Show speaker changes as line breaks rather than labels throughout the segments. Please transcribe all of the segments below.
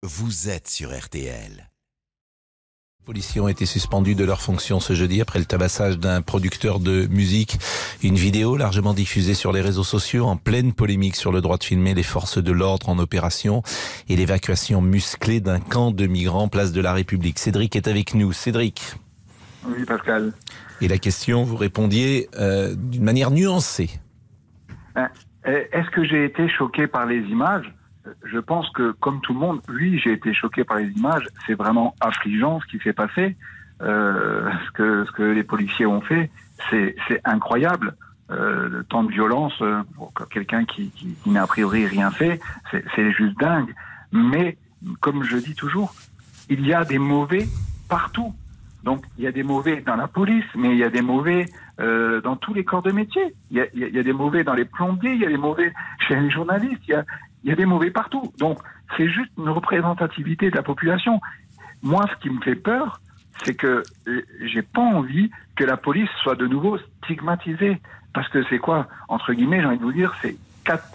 vous êtes sur RTL.
Les policiers ont été suspendus de leurs fonctions ce jeudi après le tabassage d'un producteur de musique. Une vidéo largement diffusée sur les réseaux sociaux en pleine polémique sur le droit de filmer les forces de l'ordre en opération et l'évacuation musclée d'un camp de migrants place de la République. Cédric est avec nous. Cédric.
Oui, Pascal.
Et la question, vous répondiez d'une manière nuancée.
Est-ce que j'ai été choqué par les images ? Je pense que, comme tout le monde, oui, j'ai été choqué par les images. C'est vraiment affligeant ce qui s'est passé. Ce que les policiers ont fait, c'est incroyable. Tant de violence pour quelqu'un qui n'a a priori rien fait, c'est juste dingue. Mais, comme je dis toujours, il y a des mauvais partout. Donc, il y a des mauvais dans la police, mais il y a des mauvais dans tous les corps de métier. Il y a des mauvais dans les plombiers, il y a des mauvais chez les journalistes, il y a des mauvais partout. Donc, c'est juste une représentativité de la population. Moi, ce qui me fait peur, c'est que j'ai pas envie que la police soit de nouveau stigmatisée. Parce que c'est quoi, entre guillemets, j'ai envie de vous dire, c'est quatre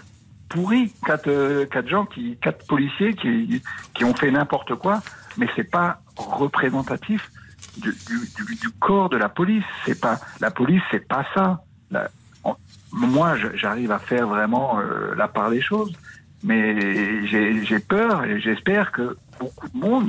policiers qui ont fait n'importe quoi, mais c'est pas représentatif du corps de la police. La police, c'est pas ça. Moi, j'arrive à faire vraiment la part des choses, mais j'ai peur et j'espère que beaucoup de monde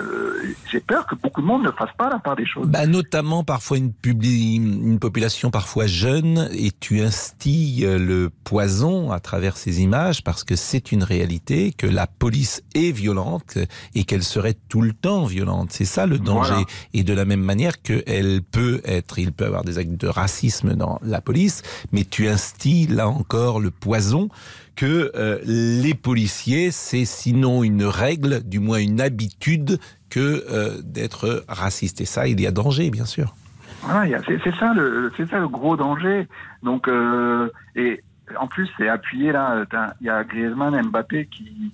ne fasse pas la part des choses.
Notamment parfois une population parfois jeune, et tu instilles le poison à travers ces images parce que c'est une réalité, que la police est violente et qu'elle serait tout le temps violente. C'est ça le danger. Voilà. Et de la même manière il peut y avoir des actes de racisme dans la police, mais tu instilles là encore le poison que les policiers, c'est sinon une règle, du moins une habitude, que d'être raciste. Et ça, il y a danger, bien sûr.
Voilà, c'est ça le gros danger. Donc, et en plus, c'est appuyé là. Il y a Griezmann, Mbappé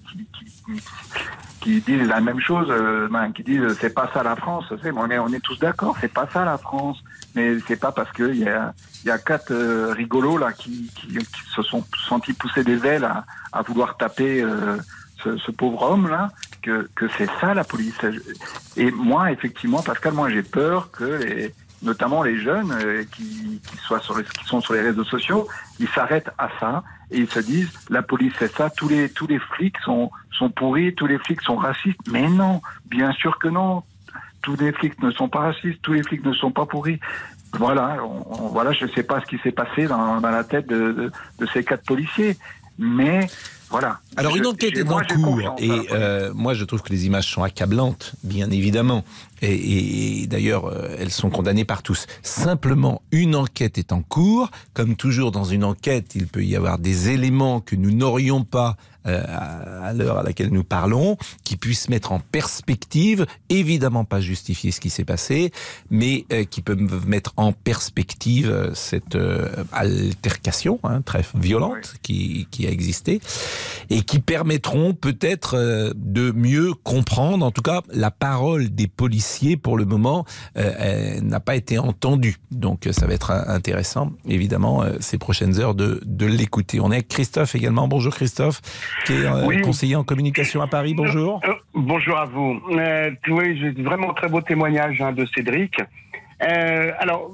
qui disent la même chose, qui disent c'est pas ça la France. On est tous d'accord, c'est pas ça la France. Mais c'est pas parce que il y a quatre rigolos là qui se sont sentis pousser des ailes à vouloir taper ce pauvre homme là que c'est ça la police. Et moi effectivement, Pascal, j'ai peur que notamment les jeunes qui sont sur les réseaux sociaux, ils s'arrêtent à ça et ils se disent la police c'est ça, tous les flics sont pourris, tous les flics sont racistes. Mais non, bien sûr que non. Tous les flics ne sont pas racistes, tous les flics ne sont pas pourris. Voilà, je ne sais pas ce qui s'est passé dans la tête de ces quatre policiers, mais voilà.
Alors une enquête est en cours et moi je trouve que les images sont accablantes, bien évidemment, et d'ailleurs elles sont condamnées par tous. Simplement, une enquête est en cours. Comme toujours dans une enquête, il peut y avoir des éléments que nous n'aurions pas à l'heure à laquelle nous parlons, qui puissent mettre en perspective, évidemment pas justifier ce qui s'est passé, mais qui peuvent mettre en perspective cette altercation très violente qui a existé, et qui permettront peut-être de mieux comprendre. En tout cas, la parole des policiers, pour le moment, n'a pas été entendue. Donc ça va être intéressant, évidemment, ces prochaines heures de l'écouter. On est avec Christophe également. Bonjour Christophe, qui est conseiller en communication à Paris. Bonjour.
Bonjour à vous. Oui, j'ai vraiment très beau témoignage de Cédric. Alors,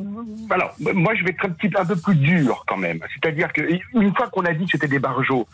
moi je vais être un peu plus dur quand même. C'est-à-dire qu'une fois qu'on a dit que c'était des barjots,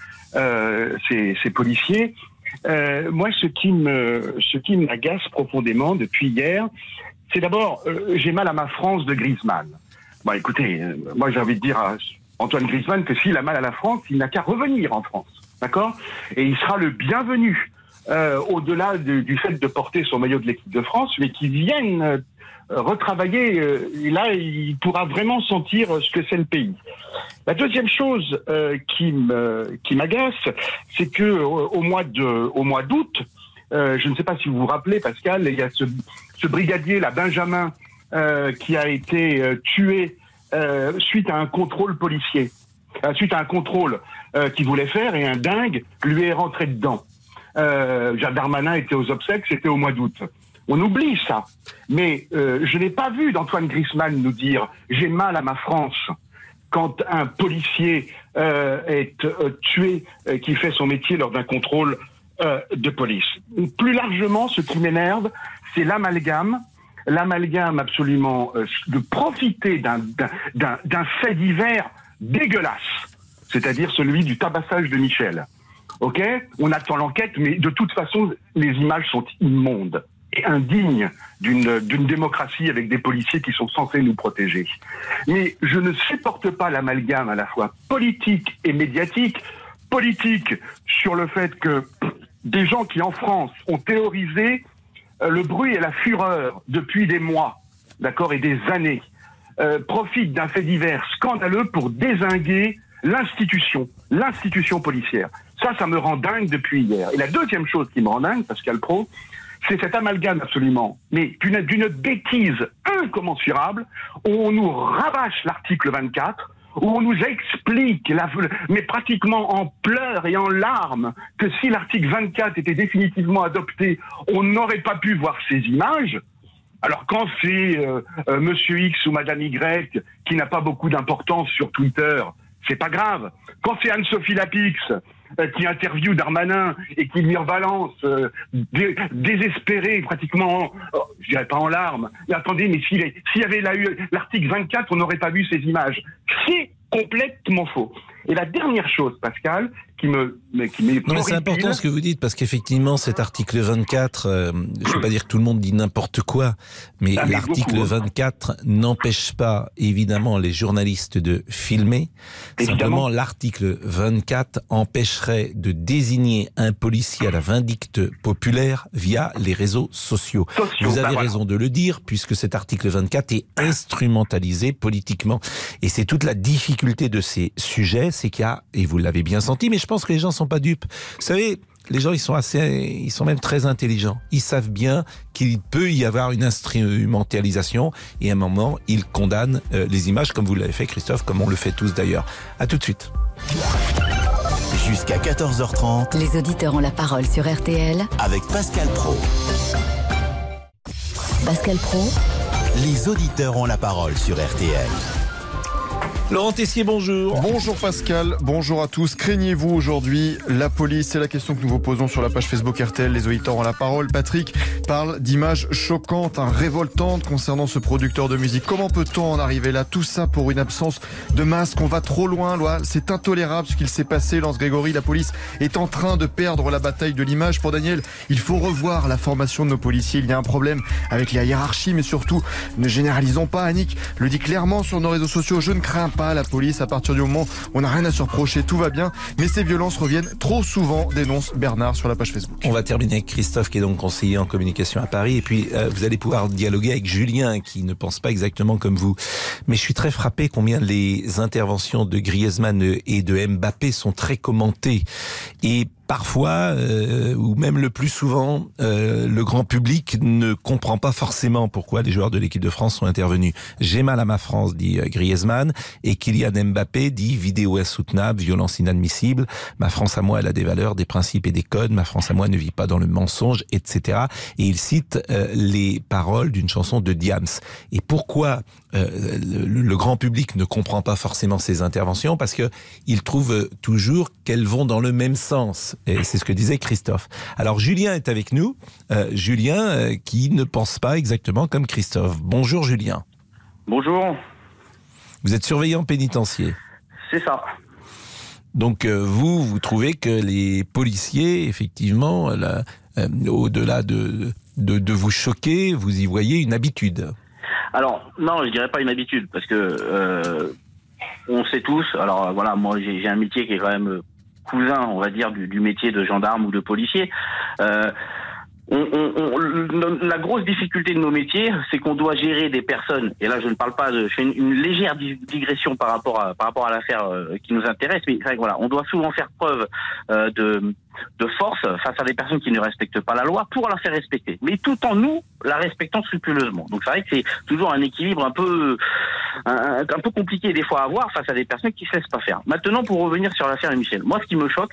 ces policiers, moi ce qui m'agace profondément depuis hier, c'est d'abord j'ai mal à ma France de Griezmann. Bon, écoutez, moi j'ai envie de dire à Antoine Griezmann que s'il a mal à la France, il n'a qu'à revenir en France, d'accord ? Et il sera le bienvenu, au-delà du fait de porter son maillot de l'équipe de France, mais qu'il vienne retravailler, et là il pourra vraiment sentir ce que c'est le pays. La deuxième chose qui m'agace, c'est que au mois d'août, je ne sais pas si vous vous rappelez, Pascal, il y a ce brigadier là, Benjamin, qui a été tué suite à un contrôle policier, suite à un contrôle qu'il voulait faire, et un dingue lui est rentré dedans. Jacques Darmanin était aux obsèques, c'était au mois d'août. On oublie ça. Mais je n'ai pas vu d'Antoine Griezmann nous dire « j'ai mal à ma France » quand un policier est tué, qui fait son métier lors d'un contrôle de police. Plus largement, ce qui m'énerve, c'est l'amalgame absolument de profiter d'un fait divers dégueulasse, c'est-à-dire celui du tabassage de Michel. Ok, on attend l'enquête, mais de toute façon, les images sont immondes et indignes d'une démocratie avec des policiers qui sont censés nous protéger. Mais je ne supporte pas l'amalgame à la fois politique et médiatique. Politique sur le fait que des gens qui en France ont théorisé le bruit et la fureur depuis des mois, d'accord, et des années, profitent d'un fait divers scandaleux pour dézinguer l'institution policière. Ça me rend dingue depuis hier. Et la deuxième chose qui me rend dingue, Pascal Praud, c'est cet amalgame absolument, mais d'une bêtise incommensurable, où on nous rabâche l'article 24, où on nous explique, mais pratiquement en pleurs et en larmes, que si l'article 24 était définitivement adopté, on n'aurait pas pu voir ces images. Alors quand c'est Monsieur X ou Madame Y qui n'a pas beaucoup d'importance sur Twitter, c'est pas grave. Quand c'est Anne-Sophie Lapix qui interviewe Darmanin et qui lui rebalance désespéré, pratiquement, je dirais pas en larmes, mais attendez, mais s'il y avait eu l'article 24, on n'aurait pas vu ces images. C'est complètement faux. Et la dernière chose, Pascal, qui m'est
non, mais c'est important ce que vous dites, parce qu'effectivement, cet article 24, je ne veux pas dire que tout le monde dit n'importe quoi, mais l'article 24 n'empêche pas, évidemment, les journalistes de filmer. Évidemment. Simplement, l'article 24 empêcherait de désigner un policier à la vindicte populaire via les réseaux sociaux. Vous avez raison de le dire, puisque cet article 24 est instrumentalisé politiquement. Et c'est toute la difficulté de ces sujets, c'est qu'il y a, et vous l'avez bien senti, mais je pense que les gens ne sont pas dupes. Vous savez, les gens, ils sont même très intelligents. Ils savent bien qu'il peut y avoir une instrumentalisation et à un moment, ils condamnent les images, comme vous l'avez fait, Christophe, comme on le fait tous d'ailleurs. À tout de suite.
Jusqu'à 14h30.
Les auditeurs ont la parole sur RTL.
Avec Pascal Praud.
Pascal Praud.
Les auditeurs ont la parole sur RTL.
Laurent Tessier, bonjour.
Bonjour Pascal, bonjour à tous. Craignez-vous aujourd'hui la police? C'est la question que nous vous posons sur la page Facebook RTL. Les auditeurs ont la parole. Patrick parle d'images choquantes, révoltantes concernant ce producteur de musique. Comment peut-on en arriver là? Tout ça pour une absence de masque. On va trop loin, c'est intolérable ce qu'il s'est passé. Lance Grégory, la police est en train de perdre la bataille de l'image. Pour Daniel, il faut revoir la formation de nos policiers. Il y a un problème avec la hiérarchie, mais surtout, ne généralisons pas. Annick le dit clairement sur nos réseaux sociaux. Je ne crains pas la police à partir du moment où on n'a rien à se reprocher, tout va bien, mais ces violences reviennent trop souvent, dénonce Bernard sur la page Facebook.
On va terminer avec Christophe qui est donc conseiller en communication à Paris et puis vous allez pouvoir dialoguer avec Julien qui ne pense pas exactement comme vous. Mais je suis très frappé combien les interventions de Griezmann et de Mbappé sont très commentées et parfois, ou même le plus souvent, le grand public ne comprend pas forcément pourquoi les joueurs de l'équipe de France sont intervenus. J'ai mal à ma France, dit Griezmann, et Kylian Mbappé dit vidéo insoutenable, violence inadmissible. Ma France à moi, elle a des valeurs, des principes et des codes. Ma France à moi ne vit pas dans le mensonge, etc. Et il cite les paroles d'une chanson de Diams. Et pourquoi le grand public ne comprend pas forcément ces interventions? Parce que il trouve toujours qu'elles vont dans le même sens. Et c'est ce que disait Christophe. Alors Julien est avec nous. Julien qui ne pense pas exactement comme Christophe. Bonjour Julien.
Bonjour.
Vous êtes surveillant pénitentiaire.
C'est ça.
Donc vous trouvez que les policiers, effectivement, au-delà de vous choquer, vous y voyez une habitude?
Alors non, je dirais pas une habitude parce que on sait tous. Alors voilà, moi j'ai un métier qui est quand même cousin, on va dire, du métier de gendarme ou de policier. La grosse difficulté de nos métiers, c'est qu'on doit gérer des personnes. Et là, je ne parle pas je fais une légère digression par rapport à l'affaire qui nous intéresse. Mais voilà, on doit souvent faire preuve de force face à des personnes qui ne respectent pas la loi pour la faire respecter. Mais tout en nous la respectant scrupuleusement. Donc c'est vrai que c'est toujours un équilibre un peu compliqué des fois à avoir face à des personnes qui se laissent pas faire. Maintenant, pour revenir sur l'affaire de Michel, moi, ce qui me choque,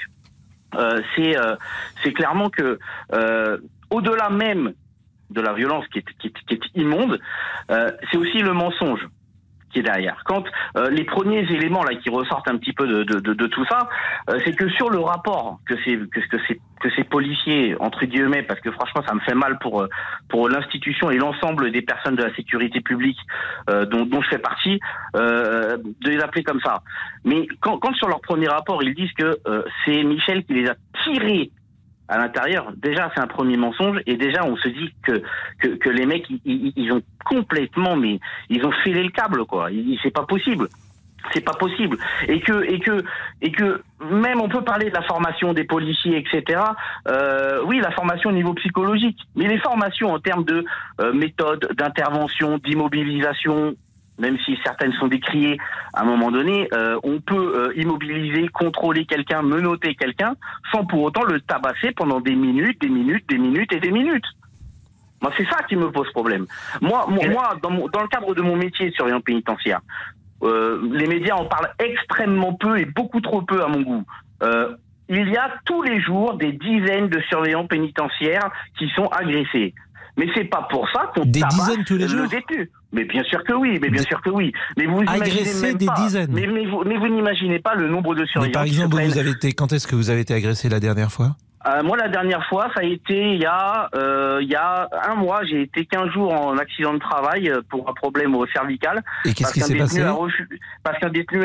c'est clairement que au-delà même de la violence qui est immonde, c'est aussi le mensonge qui est derrière. Quand les premiers éléments là qui ressortent un petit peu de tout ça, c'est que sur le rapport que ces policiers, entre guillemets, parce que franchement ça me fait mal pour l'institution et l'ensemble des personnes de la sécurité publique dont je fais partie, de les appeler comme ça. Mais quand sur leur premier rapport ils disent que c'est Michel qui les a tirés à l'intérieur, déjà c'est un premier mensonge, et déjà on se dit que les mecs ils ont complètement, mais ils ont filé le câble, quoi. C'est pas possible. C'est pas possible. Et que même on peut parler de la formation des policiers, etc. Oui, la formation au niveau psychologique, mais les formations en termes de méthode, d'intervention, d'immobilisation, même si certaines sont décriées à un moment donné, on peut immobiliser, contrôler quelqu'un, menotter quelqu'un, sans pour autant le tabasser pendant des minutes. Moi, c'est ça qui me pose problème. Moi, dans le cadre de mon métier de surveillant pénitentiaire, les médias en parlent extrêmement peu et beaucoup trop peu à mon goût. Il y a tous les jours des dizaines de surveillants pénitentiaires qui sont agressés. Mais c'est pas pour ça qu'on
des dizaines tous les jours.
Le détenu. Mais bien sûr que oui, Mais vous
agressé
imaginez même
des
pas.
dizaines.
Mais vous n'imaginez pas le nombre de surveillants.
Mais par exemple, quand est-ce que vous avez été agressé la dernière fois ?
Moi, la dernière fois, ça a été il y a un mois. J'ai été 15 jours en accident de travail pour un problème au cervical.
Et qu'est-ce qui s'est passé ?
Parce qu'un détenu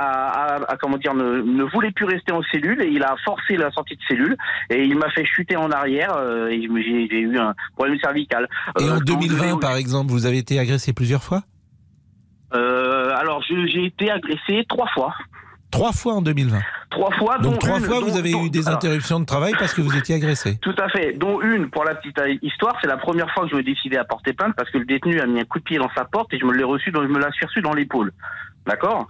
ne voulait plus rester en cellule et il a forcé la sortie de cellule et il m'a fait chuter en arrière et j'ai eu un problème cervical.
Et en 2020, par exemple, vous avez été agressé plusieurs fois ?
Alors, j'ai été agressé 3 fois.
3 fois en 2020.
3 fois.
Donc 3 fois, vous avez eu des interruptions de travail parce que vous étiez agressé.
Tout à fait. Dont une, pour la petite histoire, c'est la première fois que je me décidais à porter plainte parce que le détenu a mis un coup de pied dans sa porte et je me l'ai reçu dans l'épaule. D'accord ?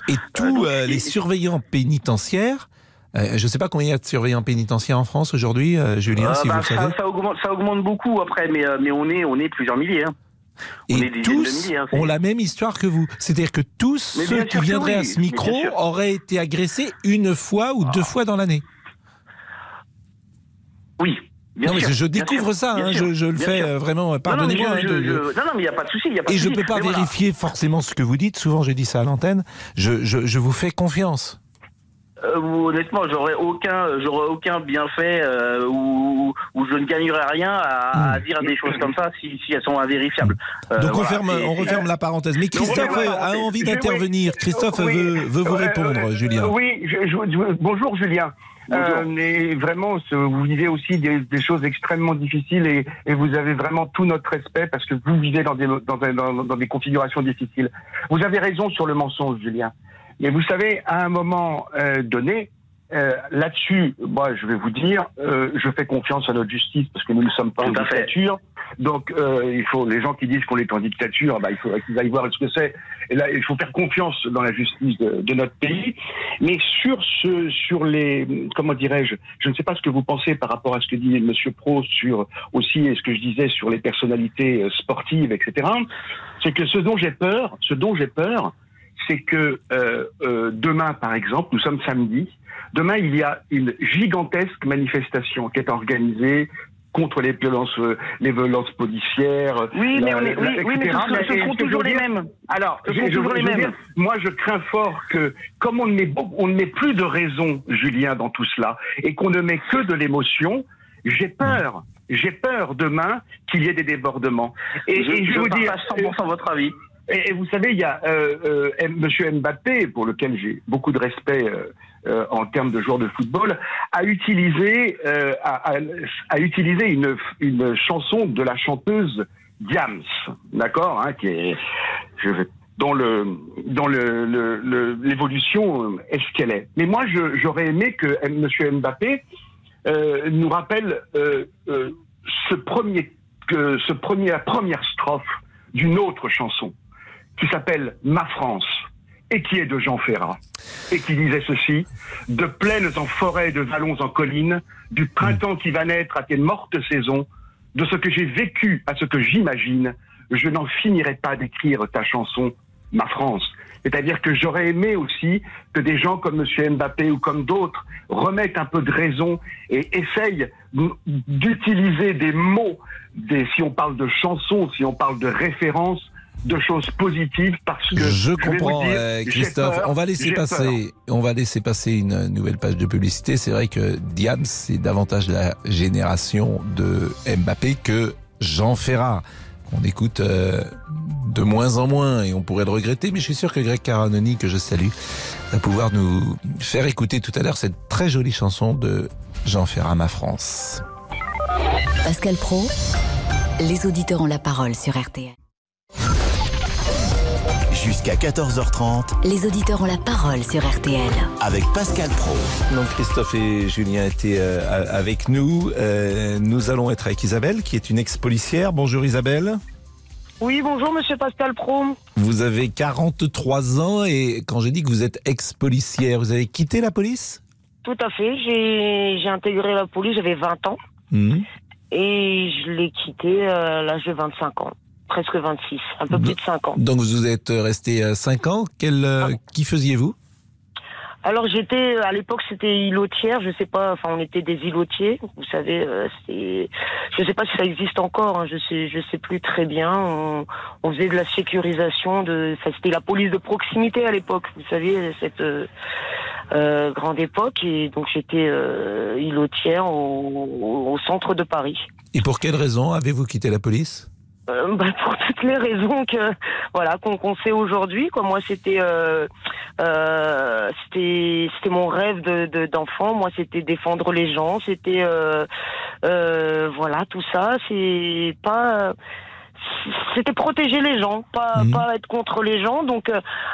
Et tous les surveillants pénitentiaires, je ne sais pas combien il y a de surveillants pénitentiaires en France aujourd'hui, Julien, si vous le savez.
Ça augmente beaucoup après, mais on est plusieurs milliers. Hein.
Et tous ont la même histoire que vous. C'est-à-dire que tous ceux qui viendraient à ce micro auraient été agressés une fois ou 2 fois dans l'année.
Oui.
Non, mais je découvre ça, je le fais vraiment, pardonnez-moi.
Non, mais il n'y a pas de souci.
Et je ne peux pas vérifier forcément ce que vous dites, souvent je dis ça à l'antenne, je vous fais confiance.
Honnêtement, j'aurais aucun bienfait où je ne gagnerais rien à dire des choses comme ça si elles sont invérifiables.
Donc on referme la parenthèse. Mais Christophe a envie d'intervenir. Christophe veut vous répondre, Julien.
Oui, bonjour Julien. Mais vraiment, vous vivez aussi des choses extrêmement difficiles et vous avez vraiment tout notre respect parce que vous vivez dans des configurations difficiles. Vous avez raison sur le mensonge, Julien. Mais vous savez, à un moment donné, là-dessus, moi, je vais vous dire, je fais confiance à notre justice parce que nous ne sommes pas en dictature. Donc, il faut les gens qui disent qu'on est en dictature, il faudrait qu'ils aillent voir ce que c'est. Et là, il faut faire confiance dans la justice de notre pays. Mais sur les, comment dirais-je, je ne sais pas ce que vous pensez par rapport à ce que dit Monsieur Pro sur aussi et ce que je disais sur les personnalités sportives, etc. C'est que ce dont j'ai peur, c'est que demain, par exemple, nous sommes samedi, demain il y a une gigantesque manifestation qui est organisée contre les violences policières.
Oui, mais ce sont toujours les mêmes. Alors,
moi, je crains fort que, comme on ne met plus de raison, Julien, dans tout cela, et qu'on ne met que de l'émotion, j'ai peur demain qu'il y ait des débordements. Et je vous dis
100% votre avis.
Et vous savez, il y a Monsieur Mbappé, pour lequel j'ai beaucoup de respect en termes de joueur de football, a utilisé une chanson de la chanteuse Diams, d'accord, dont l'évolution est ce qu'elle est. Mais moi, j'aurais aimé que Monsieur Mbappé nous rappelle la première strophe d'une autre chanson qui s'appelle Ma France et qui est de Jean Ferrat et qui disait ceci: de plaines en forêt, de vallons en collines, du printemps qui va naître à tes mortes saisons, de ce que j'ai vécu à ce que j'imagine, je n'en finirai pas d'écrire ta chanson Ma France. C'est-à-dire que j'aurais aimé aussi que des gens comme Monsieur Mbappé ou comme d'autres remettent un peu de raison et essayent d'utiliser des mots, si on parle de chansons, si on parle de références, de choses positives parce que
je
vais
comprends,
vous dire,
Christophe.
j'ai peur,
On va laisser passer une nouvelle page de publicité. C'est vrai que Diams, c'est davantage la génération de Mbappé que Jean Ferrat, qu'on écoute de moins en moins, et on pourrait le regretter, mais je suis sûr que Greg Caranoni, que je salue, va pouvoir nous faire écouter tout à l'heure cette très jolie chanson de Jean Ferrat, Ma France.
Pascal Praud, les auditeurs ont la parole sur RTL.
Jusqu'à 14h30,
Les auditeurs ont la parole sur RTL.
avec Pascal Praud.
Donc Christophe et Julien étaient avec nous. Nous allons être avec Isabelle, qui est une ex-policière. Bonjour Isabelle.
Oui, bonjour Monsieur Pascal Praud.
Vous avez 43 ans et quand j'ai dit que vous êtes ex-policière, vous avez quitté la police ?
Tout à fait, j'ai intégré la police, j'avais 20 ans et je l'ai quitté à l'âge de 25 ans, presque 26, un peu plus de 5 ans.
Donc vous êtes resté 5 ans. Qui faisiez-vous ?
Alors à l'époque c'était îlotière, je sais pas, enfin on était des îlotiers, vous savez, je sais pas si ça existe encore, hein, je sais plus très bien. On faisait de la sécurisation c'était la police de proximité à l'époque, vous savez, cette grande époque, et donc j'étais îlotière au centre de Paris.
Et pour quelle raison avez-vous quitté la police ?
Pour toutes les raisons qu'on sait aujourd'hui, quoi. Moi, c'était mon rêve d'enfant. Moi, c'était défendre les gens. C'était tout ça. C'était protéger les gens, pas être contre les gens. Donc,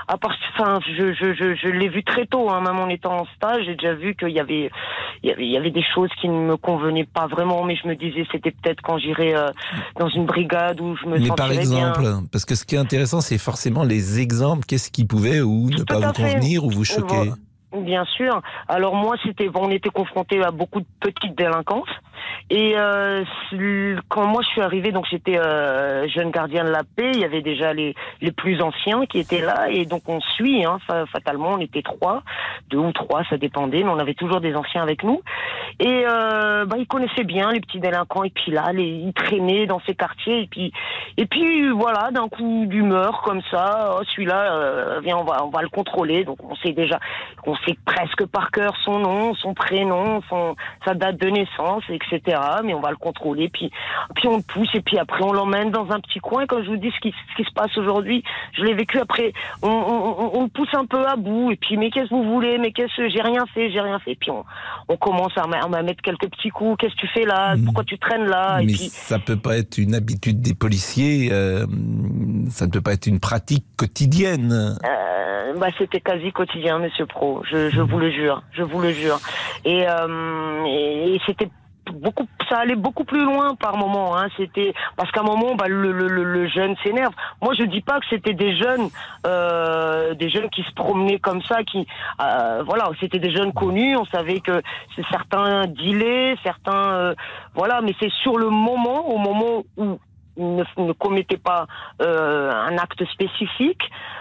je l'ai vu très tôt, hein, même en étant en stage, j'ai déjà vu qu'il y avait des choses qui ne me convenaient pas vraiment, mais je me disais c'était peut-être quand j'irais dans une brigade où je me sentirais bien.
Mais par exemple, parce que ce qui est intéressant, c'est forcément les exemples. Qu'est-ce qui pouvait ou ne pas vous convenir ou vous choquer ?
Bien sûr. Alors moi, on était confrontés à beaucoup de petites délinquances. Et quand moi je suis arrivée, donc j'étais jeune gardien de la paix, il y avait déjà les plus anciens qui étaient là, et donc on suit, hein, fatalement, on était 2 ou 3, ça dépendait, mais on avait toujours des anciens avec nous. Et ils connaissaient bien les petits délinquants, et puis là, ils traînaient dans ces quartiers, et puis voilà, d'un coup d'humeur comme ça, celui-là, viens, on va le contrôler. Donc on sait presque par cœur son nom, son prénom, sa date de naissance, etc. Mais on va le contrôler, puis on le pousse, et puis après on l'emmène dans un petit coin. Comme je vous dis, ce qui se passe aujourd'hui, je l'ai vécu. Après, on le pousse un peu à bout, et puis mais qu'est-ce que vous voulez, mais j'ai rien fait. Puis on commence à mettre quelques petits coups. Qu'est-ce que tu fais là ? Pourquoi tu traînes là ?
Mais
et puis,
ça peut pas être une habitude des policiers. Ça ne peut pas être une pratique quotidienne.
C'était quasi quotidien, Monsieur Praud. Je vous le jure. Et c'était ça allait beaucoup plus loin par moment, hein. C'était parce qu'à un moment, le jeune s'énerve. Moi, je dis pas que c'était des jeunes qui se promenaient comme ça, c'était des jeunes connus. On savait que certains dealaient, certains, mais c'est sur le moment, au moment où ne commettaient pas un acte spécifique,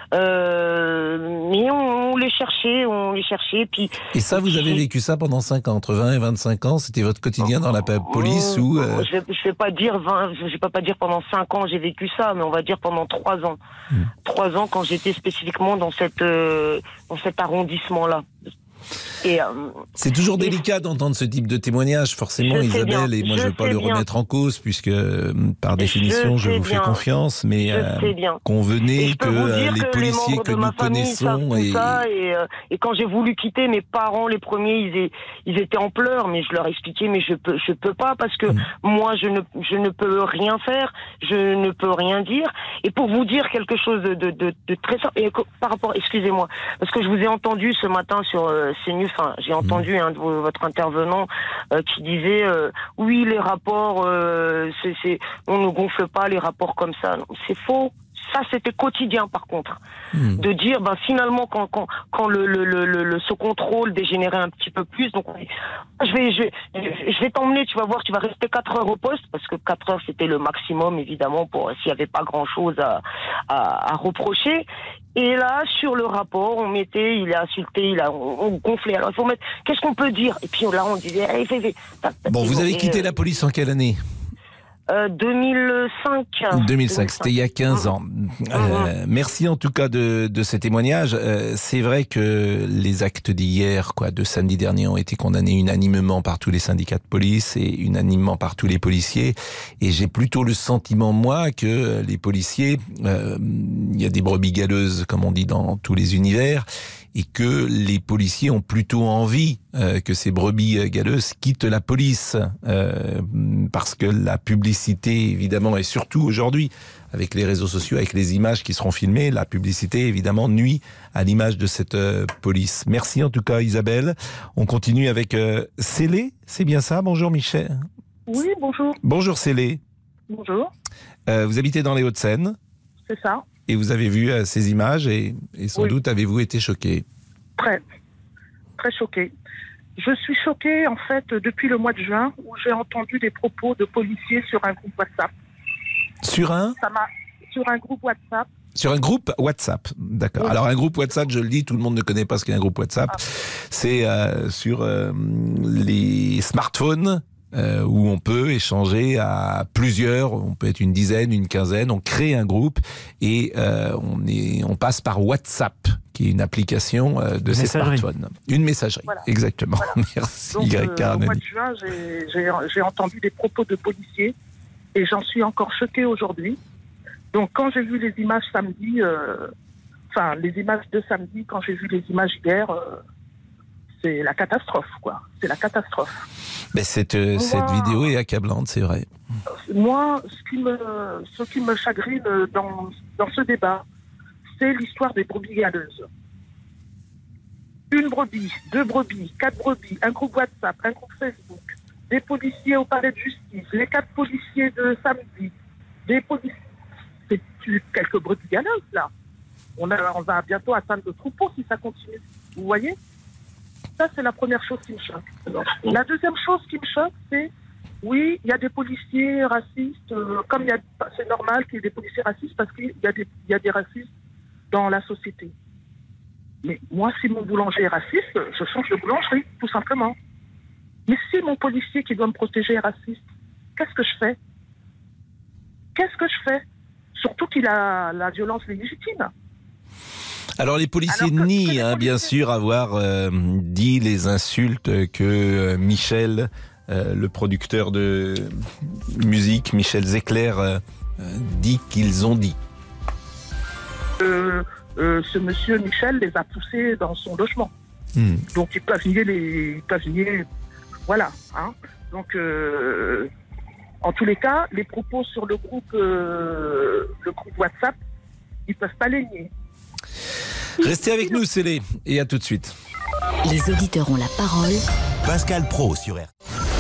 mais on les cherchait, puis... Et
ça, vous avez vécu ça pendant 5 ans, entre 20 et 25 ans, c'était votre quotidien dans la police ou...
Je vais pas dire pendant 5 ans j'ai vécu ça, mais on va dire pendant 3 ans. 3 ans quand j'étais spécifiquement dans cet arrondissement-là.
C'est toujours délicat d'entendre ce type de témoignage, forcément, Isabelle, et moi je ne veux pas le remettre en cause, puisque par définition je vous fais confiance, mais convenez que les policiers que nous connaissons...
Et quand j'ai voulu quitter, mes parents, les premiers, ils étaient en pleurs, mais je leur expliquais, mais je peux pas, parce que moi je ne peux rien faire, je ne peux rien dire. Et pour vous dire quelque chose de très simple, et par rapport, excusez-moi, parce que je vous ai entendu ce matin sur CNews, j'ai entendu un de votre intervenant qui disait oui, les rapports, on ne gonfle pas les rapports comme ça. Non, c'est faux. Ça, c'était quotidien, par contre. De dire, finalement, quand ce contrôle dégénérait un petit peu plus, donc je vais t'emmener, tu vas voir, tu vas rester 4 heures au poste, parce que 4 heures, c'était le maximum, évidemment, s'il n'y avait pas grand-chose à reprocher. Et là, sur le rapport, on mettait, il a insulté, on gonflait. Alors, il faut mettre, qu'est-ce qu'on peut dire ? Et puis là, on disait,
Bon, vous avez quitté la police en quelle année ?
2005.
2005, c'était il y a 15 ans. Merci en tout cas de ces témoignages. C'est vrai que les actes d'hier, de samedi dernier, ont été condamnés unanimement par tous les syndicats de police et unanimement par tous les policiers. Et j'ai plutôt le sentiment, moi, que les policiers, il y a des brebis galeuses, comme on dit dans tous les univers, et que les policiers ont plutôt envie que ces brebis galeuses quittent la police, parce que la publicité, évidemment, et surtout aujourd'hui, avec les réseaux sociaux, avec les images qui seront filmées, la publicité, évidemment, nuit à l'image de cette police. Merci en tout cas, Isabelle. On continue avec Célé, c'est bien ça? Bonjour Michel.
Oui, bonjour.
Bonjour Célé.
Bonjour.
Vous habitez dans les Hauts-de-Seine?
C'est ça.
Et vous avez vu ces images et sans doute avez-vous été choqué?
Très choqué. Je suis choquée en fait depuis le mois de juin où j'ai entendu des propos de policiers sur un groupe WhatsApp. Sur un groupe WhatsApp.
Sur un groupe WhatsApp, d'accord. Oui. Alors un groupe WhatsApp, je le dis, tout le monde ne connaît pas ce qu'est un groupe WhatsApp. C'est sur les smartphones. Où on peut échanger à plusieurs, on peut être une dizaine, une quinzaine, on crée un groupe et on passe par WhatsApp, qui est une application de ces smartphones. Une messagerie, voilà. Exactement. Voilà. Merci.
Donc, au mois de juin, j'ai entendu des propos de policiers et j'en suis encore choquée aujourd'hui. Donc quand j'ai vu les images samedi, les images de samedi, quand j'ai vu les images hier, c'est la catastrophe, quoi. C'est la catastrophe.
Mais cette vidéo est accablante, c'est vrai.
Moi, ce qui me chagrine dans ce débat, c'est l'histoire des brebis galeuses. Une brebis, 2 brebis, 4 brebis, un groupe WhatsApp, un groupe Facebook, des policiers au palais de justice, les 4 policiers de samedi, des policiers... C'est quelques brebis galeuses, là. On va bientôt atteindre le troupeau si ça continue. Vous voyez ? Ça, c'est la première chose qui me choque. La deuxième chose qui me choque, c'est, oui, il y a des policiers racistes, c'est normal qu'il y ait des policiers racistes parce qu'il y a des racistes dans la société. Mais moi, si mon boulanger est raciste, je change de boulangerie, tout simplement. Mais si mon policier qui doit me protéger est raciste, qu'est-ce que je fais? Surtout qu'il a la violence légitime.
Alors les policiers nient, bien sûr, avoir dit les insultes que Michel, le producteur de musique, Michel Zecler, dit qu'ils ont dit.
Ce monsieur Michel les a poussés dans son logement. Donc ils peuvent nier voilà. Hein. Donc en tous les cas, les propos sur le groupe WhatsApp, ils peuvent pas les nier.
Restez avec nous, Célé, et à tout de suite.
Les auditeurs ont la parole.
Pascal Praud sur RTL.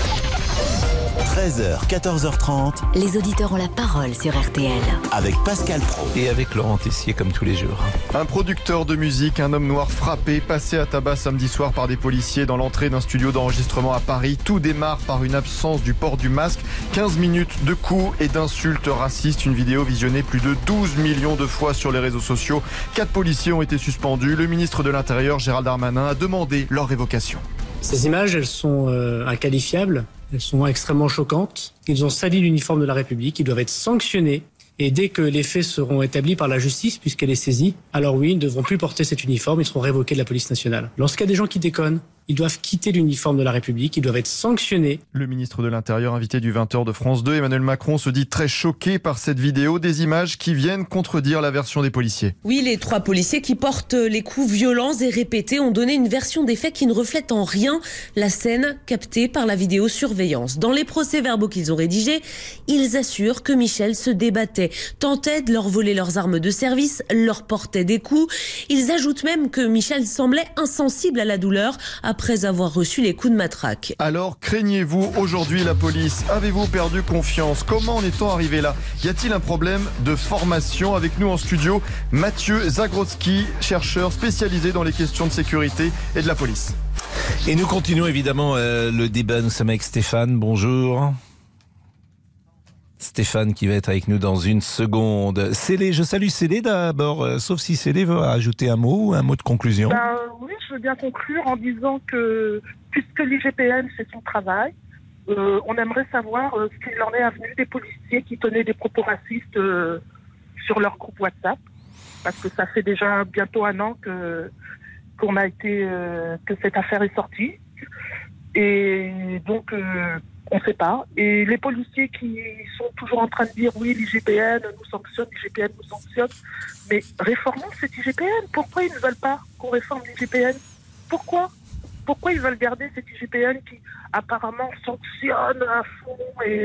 13h, 14h30.
Les auditeurs ont la parole sur RTL.
Avec Pascal Praud.
Et avec Laurent Tessier, comme tous les jours.
Un producteur de musique, un homme noir frappé, passé à tabac samedi soir par des policiers dans l'entrée d'un studio d'enregistrement à Paris. Tout démarre par une absence du port du masque. 15 minutes de coups et d'insultes racistes. Une vidéo visionnée plus de 12 millions de fois sur les réseaux sociaux. 4 policiers ont été suspendus. Le ministre de l'Intérieur, Gérald Darmanin, a demandé leur révocation.
Ces images, elles sont inqualifiables. Elles sont extrêmement choquantes. Ils ont sali l'uniforme de la République. Ils doivent être sanctionnés. Et dès que les faits seront établis par la justice, puisqu'elle est saisie, alors oui, ils ne devront plus porter cet uniforme. Ils seront révoqués de la police nationale. Lorsqu'il y a des gens qui déconnent, ils doivent quitter l'uniforme de la République. Ils doivent être sanctionnés.
Le ministre de l'Intérieur, invité du 20h de France 2, Emmanuel Macron, se dit très choqué par cette vidéo. Des images qui viennent contredire la version des policiers.
Oui, les 3 policiers qui portent les coups violents et répétés ont donné une version des faits qui ne reflète en rien la scène captée par la vidéosurveillance. Dans les procès-verbaux qu'ils ont rédigés, ils assurent que Michel se débattait, tentait de leur voler leurs armes de service, leur portait des coups. Ils ajoutent même que Michel semblait insensible à la douleur après avoir reçu les coups de matraque.
Alors, craignez-vous aujourd'hui la police? Avez-vous perdu confiance? Comment en est-on arrivé là? Y a-t-il un problème de formation? Avec nous en studio, Mathieu Zagrodzki, chercheur spécialisé dans les questions de sécurité et de la police.
Et nous continuons évidemment le débat. Nous sommes avec Stéphane. Bonjour. Stéphane qui va être avec nous dans une seconde. Célé, je salue Célé d'abord, sauf si Célé veut ajouter un mot de conclusion.
Oui, je veux bien conclure en disant que puisque l'IGPN fait son travail, On aimerait savoir ce qu'il en est avenu des policiers qui tenaient des propos racistes sur leur groupe WhatsApp, parce que ça fait déjà bientôt 1 an que cette affaire est sortie. Et donc, on ne sait pas. Et les policiers qui sont toujours en train de dire oui, l'IGPN nous sanctionne, l'IGPN nous sanctionne. Mais réformons cette IGPN. Pourquoi ils ne veulent pas qu'on réforme l'IGPN ? Pourquoi ils veulent garder cette IGPN qui apparemment sanctionne à fond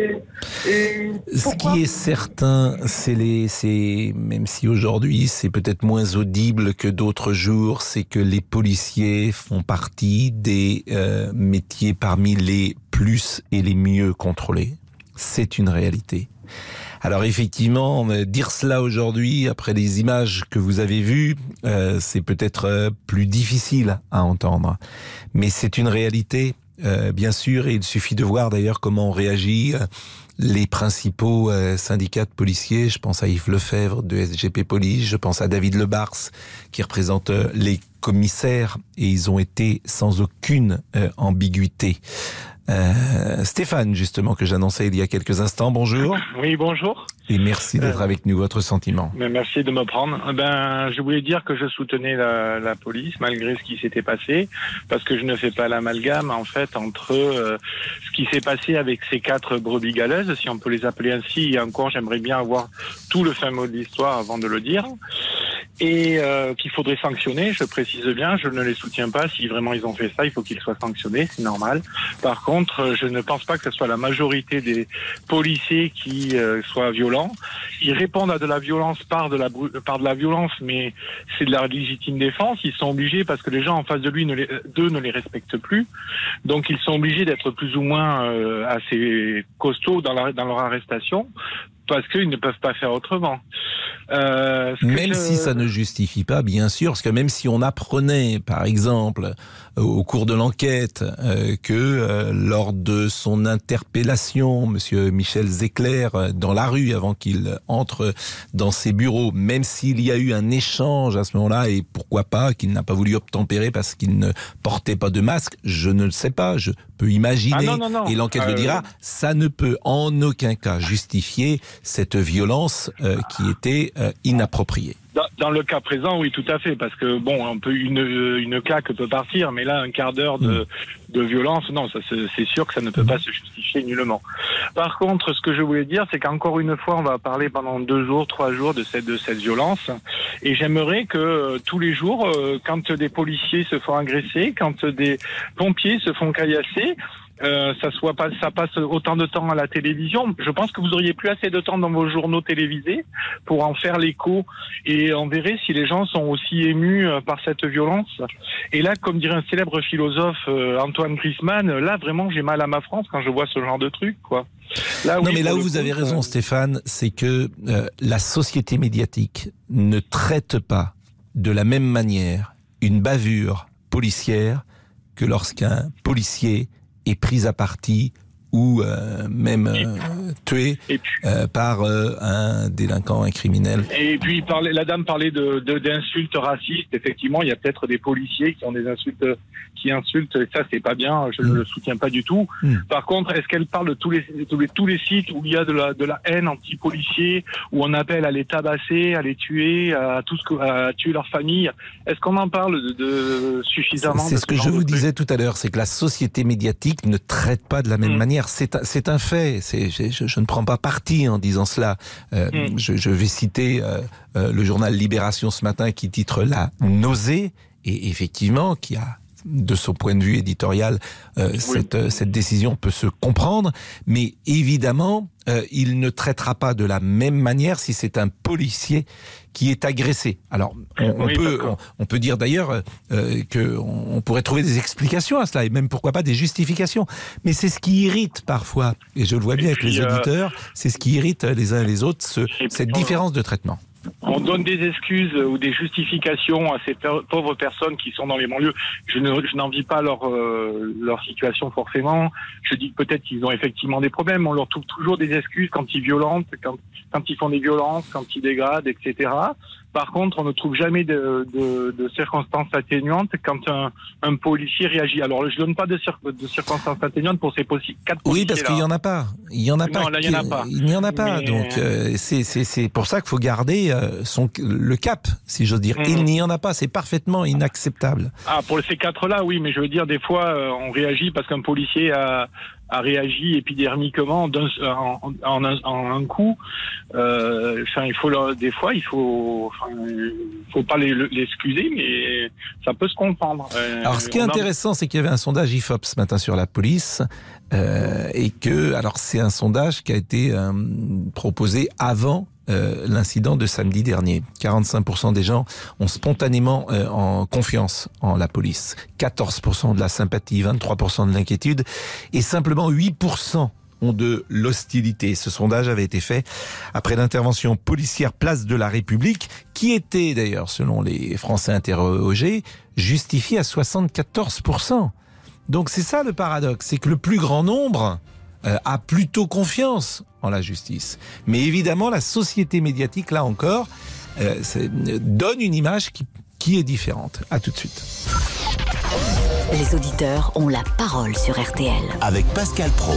Ce qui est certain, c'est même si aujourd'hui c'est peut-être moins audible que d'autres jours, c'est que les policiers font partie des métiers parmi les plus et les mieux contrôlés. C'est une réalité. Alors effectivement, dire cela aujourd'hui, après les images que vous avez vues, c'est peut-être plus difficile à entendre. Mais c'est une réalité, bien sûr, et il suffit de voir d'ailleurs comment on réagit les principaux syndicats de policiers. Je pense à Yves Lefebvre de SGP Police, je pense à David Lebars, qui représente les commissaires, et ils ont été sans aucune ambiguïté. Stéphane, justement, que j'annonçais il y a quelques instants, bonjour.
Oui, bonjour.
Et merci d'être avec nous, votre sentiment.
Merci de me prendre. Je voulais dire que je soutenais la police, malgré ce qui s'était passé, parce que je ne fais pas l'amalgame, en fait, entre ce qui s'est passé avec ces 4 brebis galeuses, si on peut les appeler ainsi, et encore, j'aimerais bien avoir tout le fin mot de l'histoire avant de le dire, et qu'il faudrait sanctionner, je précise bien, je ne les soutiens pas. Si vraiment ils ont fait ça, il faut qu'ils soient sanctionnés, c'est normal. Par contre, je ne pense pas que ce soit la majorité des policiers qui soient violents. Ils répondent à de la violence par de la violence, mais c'est de la légitime défense. Ils sont obligés, parce que les gens en face de d'eux ne les respectent plus. Donc ils sont obligés d'être plus ou moins assez costauds dans leur arrestation, parce qu'ils ne peuvent pas faire autrement.
Même si ça ne justifie pas, bien sûr, parce que même si on apprenait, par exemple, au cours de l'enquête, que lors de son interpellation, monsieur Michel Zecler, dans la rue, avant qu'il entre dans ses bureaux, même s'il y a eu un échange à ce moment-là, et pourquoi pas qu'il n'a pas voulu obtempérer parce qu'il ne portait pas de masque, je ne le sais pas, je peux imaginer, et l'enquête le dira, ça ne peut en aucun cas justifier cette violence qui était inappropriée.
Dans le cas présent, oui, tout à fait, parce que bon, une claque peut partir, mais là, un quart d'heure de violence, non, ça c'est sûr que ça ne peut pas se justifier nullement. Par contre, ce que je voulais dire, c'est qu'encore une fois, on va parler pendant 2 jours, 3 jours de cette violence, et j'aimerais que tous les jours, quand des policiers se font agresser, quand des pompiers se font caillasser, ça passe autant de temps à la télévision. Je pense que vous auriez plus assez de temps dans vos journaux télévisés pour en faire l'écho, et on verrait si les gens sont aussi émus par cette violence. Et là, comme dirait un célèbre philosophe, Antoine Griezmann, là vraiment j'ai mal à ma France quand je vois ce genre de truc, quoi. Là,
non, mais là où vous avez raison, Stéphane, c'est que la société médiatique ne traite pas de la même manière une bavure policière que lorsqu'un policier est pris à partie ou même tué par un délinquant, un criminel.
Et puis la dame parlait d'insultes racistes. Effectivement, il y a peut-être des policiers qui ont des insultes, qui insultent, et ça c'est pas bien, je ne le soutiens pas du tout. Par contre, est-ce qu'elle parle de tous les sites où il y a de la haine anti-policier, où on appelle à les tabasser, à les tuer, à tuer leur famille? Est-ce qu'on en parle suffisamment?
C'est ce que je vous disais tout à l'heure, c'est que la société médiatique ne traite pas de la même manière. C'est un fait. Je ne prends pas parti en disant cela. Je vais citer le journal Libération ce matin qui titre La nausée, et effectivement qui a, de son point de vue éditorial, cette décision peut se comprendre, mais évidemment, il ne traitera pas de la même manière si c'est un policier qui est agressé. Alors, on peut dire d'ailleurs qu'on pourrait trouver des explications à cela, et même pourquoi pas des justifications. Mais c'est ce qui irrite parfois, et je le vois bien avec les auditeurs, c'est ce qui irrite les uns et les autres, cette différence de traitement.
On donne des excuses ou des justifications à ces pauvres personnes qui sont dans les banlieues. Je n'envie pas leur situation forcément. Je dis que peut-être qu'ils ont effectivement des problèmes. On leur trouve toujours des excuses quand ils violentent, quand ils font des violences, quand ils dégradent, etc. Par contre, on ne trouve jamais de circonstances atténuantes quand un policier réagit. Alors, je donne pas de circonstances atténuantes pour ces 4 policiers.
Oui, parce qu'il y en a pas. Il y en a pas.
Non, là, il y en a pas.
Il n'y en a pas.
Mais...
Donc, c'est pour ça qu'il faut garder le cap, si j'ose dire. Il n'y en a pas. C'est parfaitement inacceptable.
Ah, pour ces 4-là, oui, mais je veux dire, des fois, on réagit parce qu'un policier a réagi épidermiquement en un coup. Il faut des fois, il faut pas l'excuser, mais ça peut se comprendre.
Alors, ce qui est intéressant, c'est qu'il y avait un sondage IFOP ce matin sur la police, et que, alors, c'est un sondage qui a été proposé avant l'incident de samedi dernier. 45% des gens ont spontanément en confiance en la police. 14% de la sympathie, 23% de l'inquiétude et simplement 8% ont de l'hostilité. Ce sondage avait été fait après l'intervention policière place de la République qui était d'ailleurs, selon les Français interrogés, justifiée à 74%. Donc c'est ça le paradoxe, c'est que le plus grand nombre a plutôt confiance en la justice. Mais évidemment, la société médiatique, là encore, donne une image qui est différente. À tout de suite.
Les auditeurs ont la parole sur RTL.
Avec Pascal Praud.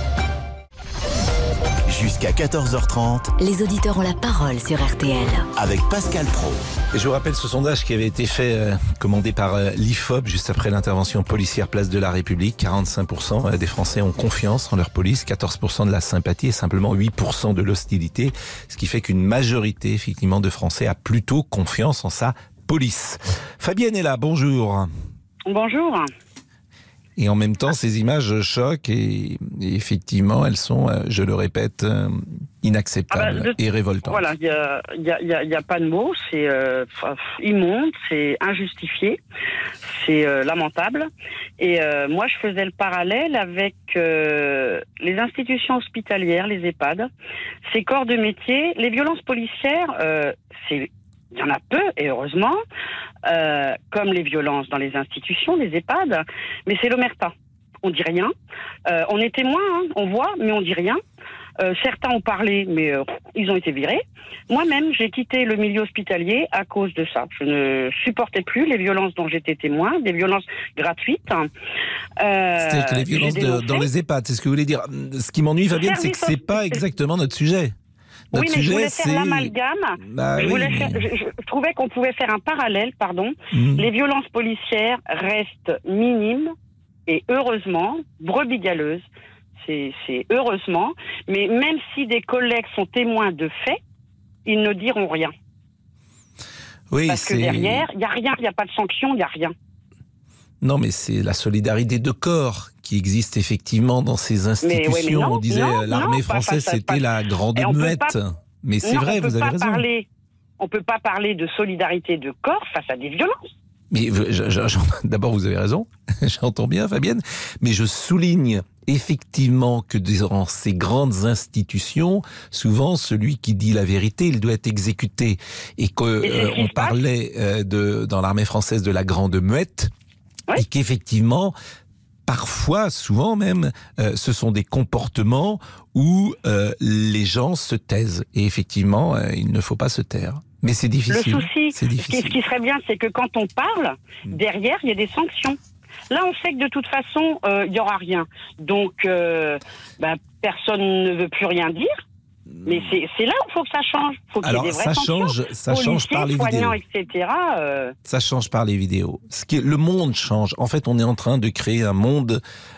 Jusqu'à 14h30.
Les auditeurs ont la parole sur RTL.
Avec Pascal Praud.
Et je vous rappelle ce sondage qui avait été fait, commandé par l'IFOP, juste après l'intervention policière place de la République. 45% des Français ont confiance en leur police, 14% de la sympathie et simplement 8% de l'hostilité. Ce qui fait qu'une majorité, effectivement, de Français a plutôt confiance en sa police. Fabienne est là, bonjour.
Bonjour.
Et en même temps, ces images choquent et effectivement, elles sont, je le répète, inacceptables et révoltantes.
Voilà, il y a pas de mots, c'est immonde, c'est injustifié, c'est lamentable. Et moi, je faisais le parallèle avec les institutions hospitalières, les EHPAD, ces corps de métier, les violences policières, il y en a peu, et heureusement, comme les violences dans les institutions, les EHPAD, mais c'est l'omerta. On dit rien. On est témoin, hein, on voit, mais on dit rien. Certains ont parlé, mais ils ont été virés. Moi-même, j'ai quitté le milieu hospitalier à cause de ça. Je ne supportais plus les violences dont j'étais témoin, des violences gratuites.
C'est-à-dire que les violences dans les EHPAD, c'est ce que vous voulez dire. Ce qui m'ennuie, Fabienne, c'est que c'est pas exactement notre sujet.
Oui, mais je voulais faire l'amalgame. Je trouvais qu'on pouvait faire un parallèle, Les violences policières restent minimes et heureusement, brebis galeuses, c'est heureusement, mais même si des collègues sont témoins de faits, ils ne diront rien.
Oui,
parce que derrière, il n'y a rien, il n'y a pas de sanction, il n'y a rien.
Non, mais c'est la solidarité de corps qui existe effectivement dans ces institutions. On disait l'armée française, c'était la grande muette. Mais c'est vrai, vous avez raison.
On ne peut pas parler de solidarité de corps face à des violences.
Mais d'abord, vous avez raison, j'entends bien, Fabienne, mais je souligne effectivement que dans ces grandes institutions, souvent, celui qui dit la vérité, il doit être exécuté. Et qu'on parlait dans l'armée française de la grande muette, et qu'effectivement, parfois, souvent même, ce sont des comportements où les gens se taisent. Et effectivement, il ne faut pas se taire. Mais c'est difficile.
Le souci, ce qui serait bien, c'est que quand on parle, derrière, il y a des sanctions. Là, on sait que de toute façon, il n'y aura rien. Donc, personne ne veut plus rien dire. Mais c'est là où il faut que ça change. Faut qu'il y ait des vraies sanctions.
Ça change par les vidéos.
Etc.
Ça change par les vidéos. Le monde change. En fait, on est en train de créer un monde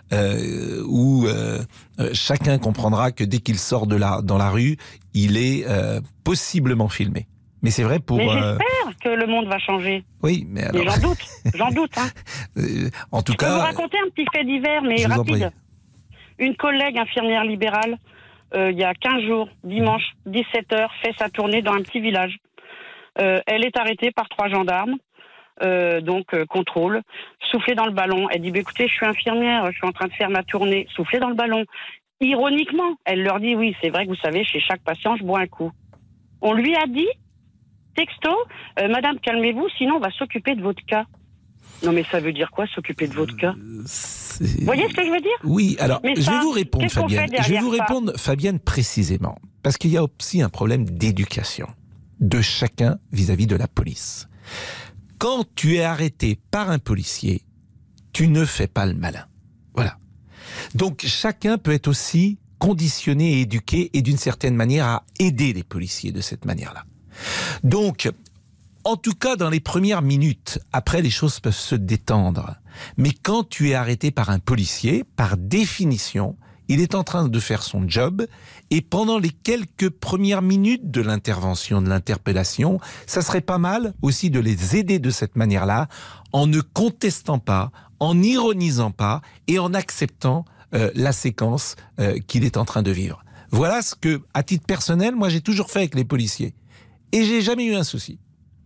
où chacun comprendra que dès qu'il sort dans la rue, il est possiblement filmé. Mais c'est vrai pour...
Mais j'espère que le monde va changer.
Oui, mais alors...
Mais j'en doute. Hein.
En tout cas...
Je peux vous raconter un petit fait divers, mais rapide. Une collègue infirmière libérale, il y a 15 jours, dimanche, 17h, fait sa tournée dans un petit village. Elle est arrêtée par 3 gendarmes, contrôle, souffler dans le ballon. Elle dit, écoutez, je suis infirmière, je suis en train de faire ma tournée, souffler dans le ballon. Ironiquement, elle leur dit, oui, c'est vrai que vous savez, chez chaque patient, je bois un coup. On lui a dit, texto, madame, calmez-vous, sinon on va s'occuper de votre cas. Non, mais ça veut dire quoi, s'occuper de votre cas ? Vous voyez ce que je veux dire ?
Oui, alors, je vais vous répondre, Fabienne. Je vais vous répondre, Fabienne, précisément. Parce qu'il y a aussi un problème d'éducation. de chacun vis-à-vis de la police. Quand tu es arrêté par un policier, tu ne fais pas le malin. Voilà. Donc chacun peut être aussi conditionné et éduqué et d'une certaine manière à aider les policiers de cette manière-là. Donc, en tout cas dans les premières minutes, après les choses peuvent se détendre. Mais quand tu es arrêté par un policier, par définition, il est en train de faire son job et pendant les quelques premières minutes de l'intervention, de l'interpellation, ça serait pas mal aussi de les aider de cette manière-là en ne contestant pas, en n'ironisant pas et en acceptant la séquence qu'il est en train de vivre. Voilà ce que, à titre personnel, moi j'ai toujours fait avec les policiers et j'ai jamais eu un souci.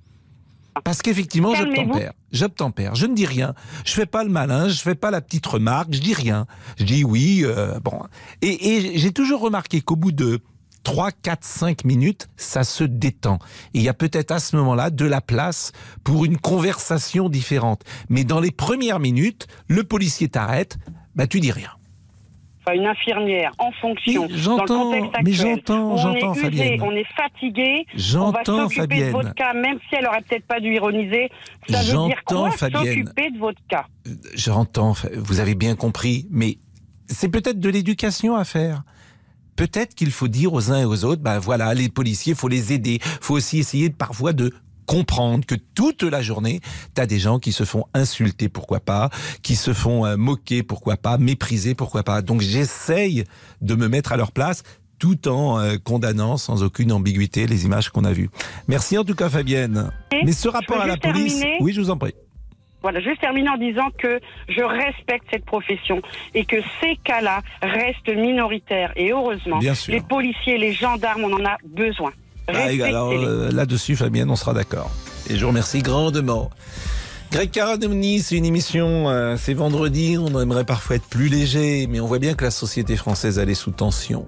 Parce qu'effectivement, j'obtempère. Je ne dis rien. Je fais pas le malin, je fais pas la petite remarque, je dis rien. Je dis oui, bon. Et j'ai toujours remarqué qu'au bout de 3, 4, 5 minutes, ça se détend. Et il y a peut-être à ce moment-là de la place pour une conversation différente. Mais dans les premières minutes, le policier t'arrête, bah tu dis rien.
Une infirmière en fonction dans le contexte actuel.
Mais j'entends, Fabienne.
On est fatigué. On va s'occuper de votre cas, même si elle aurait peut-être pas dû ironiser. Ça veut dire quoi, s'occuper de votre cas?
J'entends, vous avez bien compris, mais c'est peut-être de l'éducation à faire. Peut-être qu'il faut dire aux uns et aux autres, ben voilà, les policiers, faut les aider. Faut aussi essayer parfois de comprendre que toute la journée, t'as des gens qui se font insulter, pourquoi pas, qui se font moquer, pourquoi pas, mépriser, pourquoi pas. Donc j'essaye de me mettre à leur place tout en condamnant sans aucune ambiguïté les images qu'on a vues. Merci en tout cas Fabienne. Mais ce rapport à la police... Oui, je vous en prie.
Voilà, juste terminer en disant que je respecte cette profession et que ces cas-là restent minoritaires. Et heureusement, les policiers, les gendarmes, on en a besoin.
Alors là-dessus, Fabienne, on sera d'accord. Et je vous remercie grandement. Greg Caradoni, c'est une émission, c'est vendredi, on aimerait parfois être plus léger, mais on voit bien que la société française, elle est sous tension.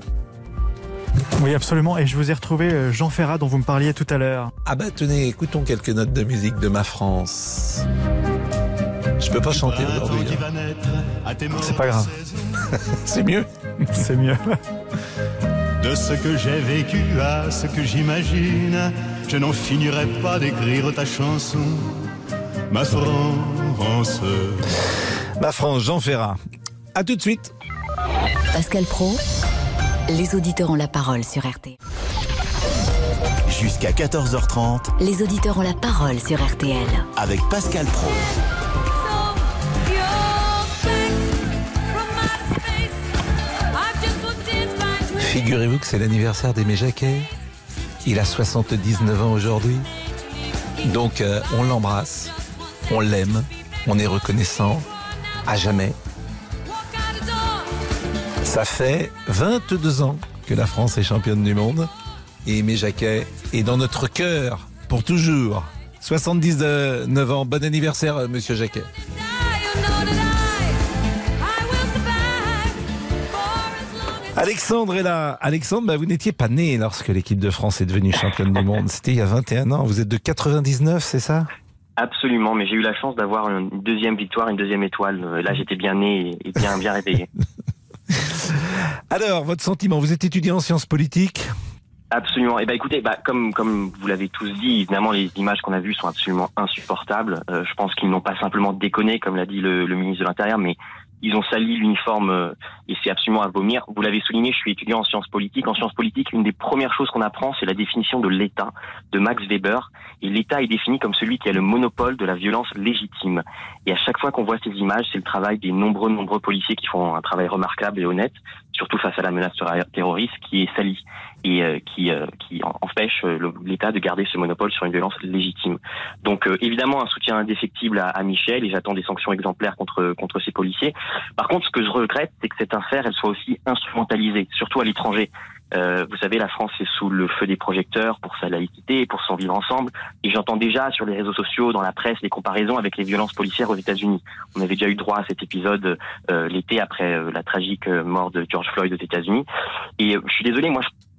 Oui, absolument. Et je vous ai retrouvé Jean Ferrat, dont vous me parliez tout à l'heure.
Ah bah tenez, écoutons quelques notes de musique de ma France. Je peux pas chanter aujourd'hui.
C'est pas grave.
C'est mieux.
C'est mieux.
De ce que j'ai vécu à ce que j'imagine, je n'en finirai pas d'écrire ta chanson, ma France.
Ma France, Jean Ferrat. À tout de suite.
Pascal Praud, les auditeurs ont la parole sur RTL.
Jusqu'à 14h30.
Les auditeurs ont la parole sur RTL.
Avec Pascal Praud.
Figurez-vous que c'est l'anniversaire d'Aimé Jacquet. Il a 79 ans aujourd'hui. Donc on l'embrasse, on l'aime, on est reconnaissant à jamais. Ça fait 22 ans que la France est championne du monde. Et Aimé Jacquet est dans notre cœur pour toujours. 79 ans, bon anniversaire Monsieur Jacquet. Alexandre est là. Alexandre, vous n'étiez pas né lorsque l'équipe de France est devenue championne du monde. C'était il y a 21 ans. Vous êtes de 99, c'est ça ?
Absolument, mais j'ai eu la chance d'avoir une deuxième victoire, une deuxième étoile. Là, j'étais bien né et bien réveillé.
Alors, votre sentiment, vous êtes étudiant en sciences politiques ?
Absolument. Et écoutez, comme vous l'avez tous dit, évidemment, les images qu'on a vues sont absolument insupportables. Je pense qu'ils n'ont pas simplement déconné, comme l'a dit le ministre de l'Intérieur, mais ils ont sali l'uniforme et c'est absolument à vomir. Vous l'avez souligné, je suis étudiant en sciences politiques. En sciences politiques, une des premières choses qu'on apprend, c'est la définition de l'État, de Max Weber. Et l'État est défini comme celui qui a le monopole de la violence légitime. Et à chaque fois qu'on voit ces images, c'est le travail des nombreux policiers qui font un travail remarquable et honnête, surtout face à la menace terroriste, qui est sali et qui empêche l'État de garder ce monopole sur une violence légitime. Donc évidemment un soutien indéfectible à Michel et j'attends des sanctions exemplaires contre ces policiers. Par contre, ce que je regrette, c'est que cette affaire, elle soit aussi instrumentalisée, surtout à l'étranger. Vous savez, la France est sous le feu des projecteurs pour sa laïcité, pour son vivre ensemble. Et j'entends déjà sur les réseaux sociaux, dans la presse, des comparaisons avec les violences policières aux États-Unis. On avait déjà eu droit à cet épisode l'été après la tragique mort de George Floyd aux États-Unis. Et je suis désolé, moi,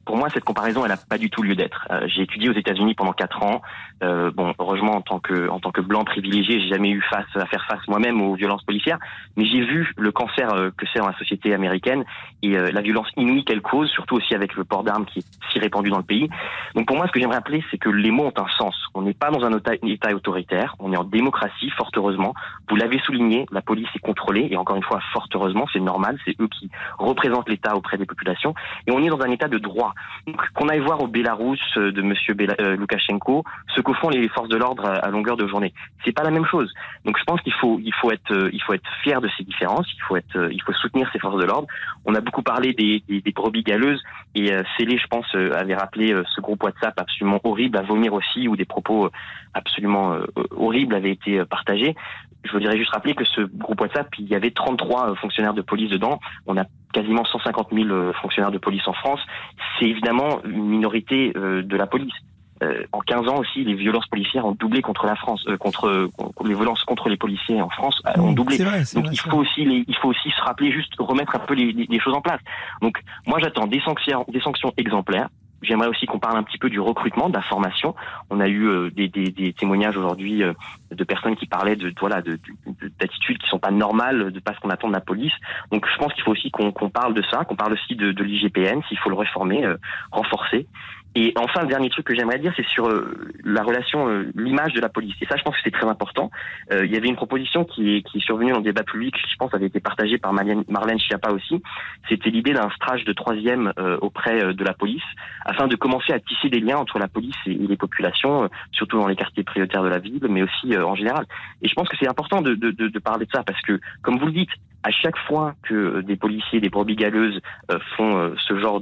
pour moi, cette comparaison, elle n'a pas du tout lieu d'être. J'ai étudié aux États-Unis pendant 4 ans. Bon, heureusement, en tant que blanc privilégié, j'ai jamais eu à faire face moi-même aux violences policières, mais j'ai vu le cancer que c'est dans la société américaine et la violence inouïe qu'elle cause, surtout aussi avec le port d'armes qui est si répandu dans le pays. Donc pour moi, ce que j'aimerais rappeler, c'est que les mots ont un sens. On n'est pas dans un État autoritaire, on est en démocratie, fort heureusement. Vous l'avez souligné, la police est contrôlée, et encore une fois, fort heureusement, c'est normal, c'est eux qui représentent l'État auprès des populations, et on est dans un État de droit. Donc, qu'on aille voir au Bélarus de monsieur Loukachenko ce que font les forces de l'ordre à longueur de journée, c'est pas la même chose. Donc je pense qu'il faut être fier de ces différences, il faut soutenir ces forces de l'ordre. On a beaucoup parlé des brebis galeuses, et Célé, je pense, avait rappelé ce groupe WhatsApp absolument horrible à vomir aussi, où des propos absolument horribles avaient été partagés. Je voudrais juste rappeler que ce groupe WhatsApp, il y avait 33 fonctionnaires de police dedans. On a quasiment 150 000 fonctionnaires de police en France. C'est évidemment une minorité de la police. En 15 ans aussi, les violences policières ont doublé contre la France, contre les violences contre les policiers en France ont doublé. Donc il faut aussi se rappeler, juste remettre un peu les choses en place. Donc moi j'attends des sanctions exemplaires. J'aimerais aussi qu'on parle un petit peu du recrutement, de la formation. On a eu des témoignages aujourd'hui de personnes qui parlaient d'attitudes qui sont pas normales, de pas ce qu'on attend de la police. Donc je pense qu'il faut aussi qu'on parle de ça, qu'on parle aussi de l'IGPN, s'il faut le réformer, renforcer. Et enfin, le dernier truc que j'aimerais dire, c'est sur la relation, l'image de la police. Et ça, je pense que c'est très important. Il y avait une proposition qui est survenue dans le débat public, je pense, avait été partagée par Marlène Schiappa aussi. C'était l'idée d'un stage de 3e auprès de la police, afin de commencer à tisser des liens entre la police et les populations, surtout dans les quartiers prioritaires de la ville, mais aussi en général. Et je pense que c'est important de parler de ça, parce que, comme vous le dites, à chaque fois que des policiers, des brebis galeuses font ce genre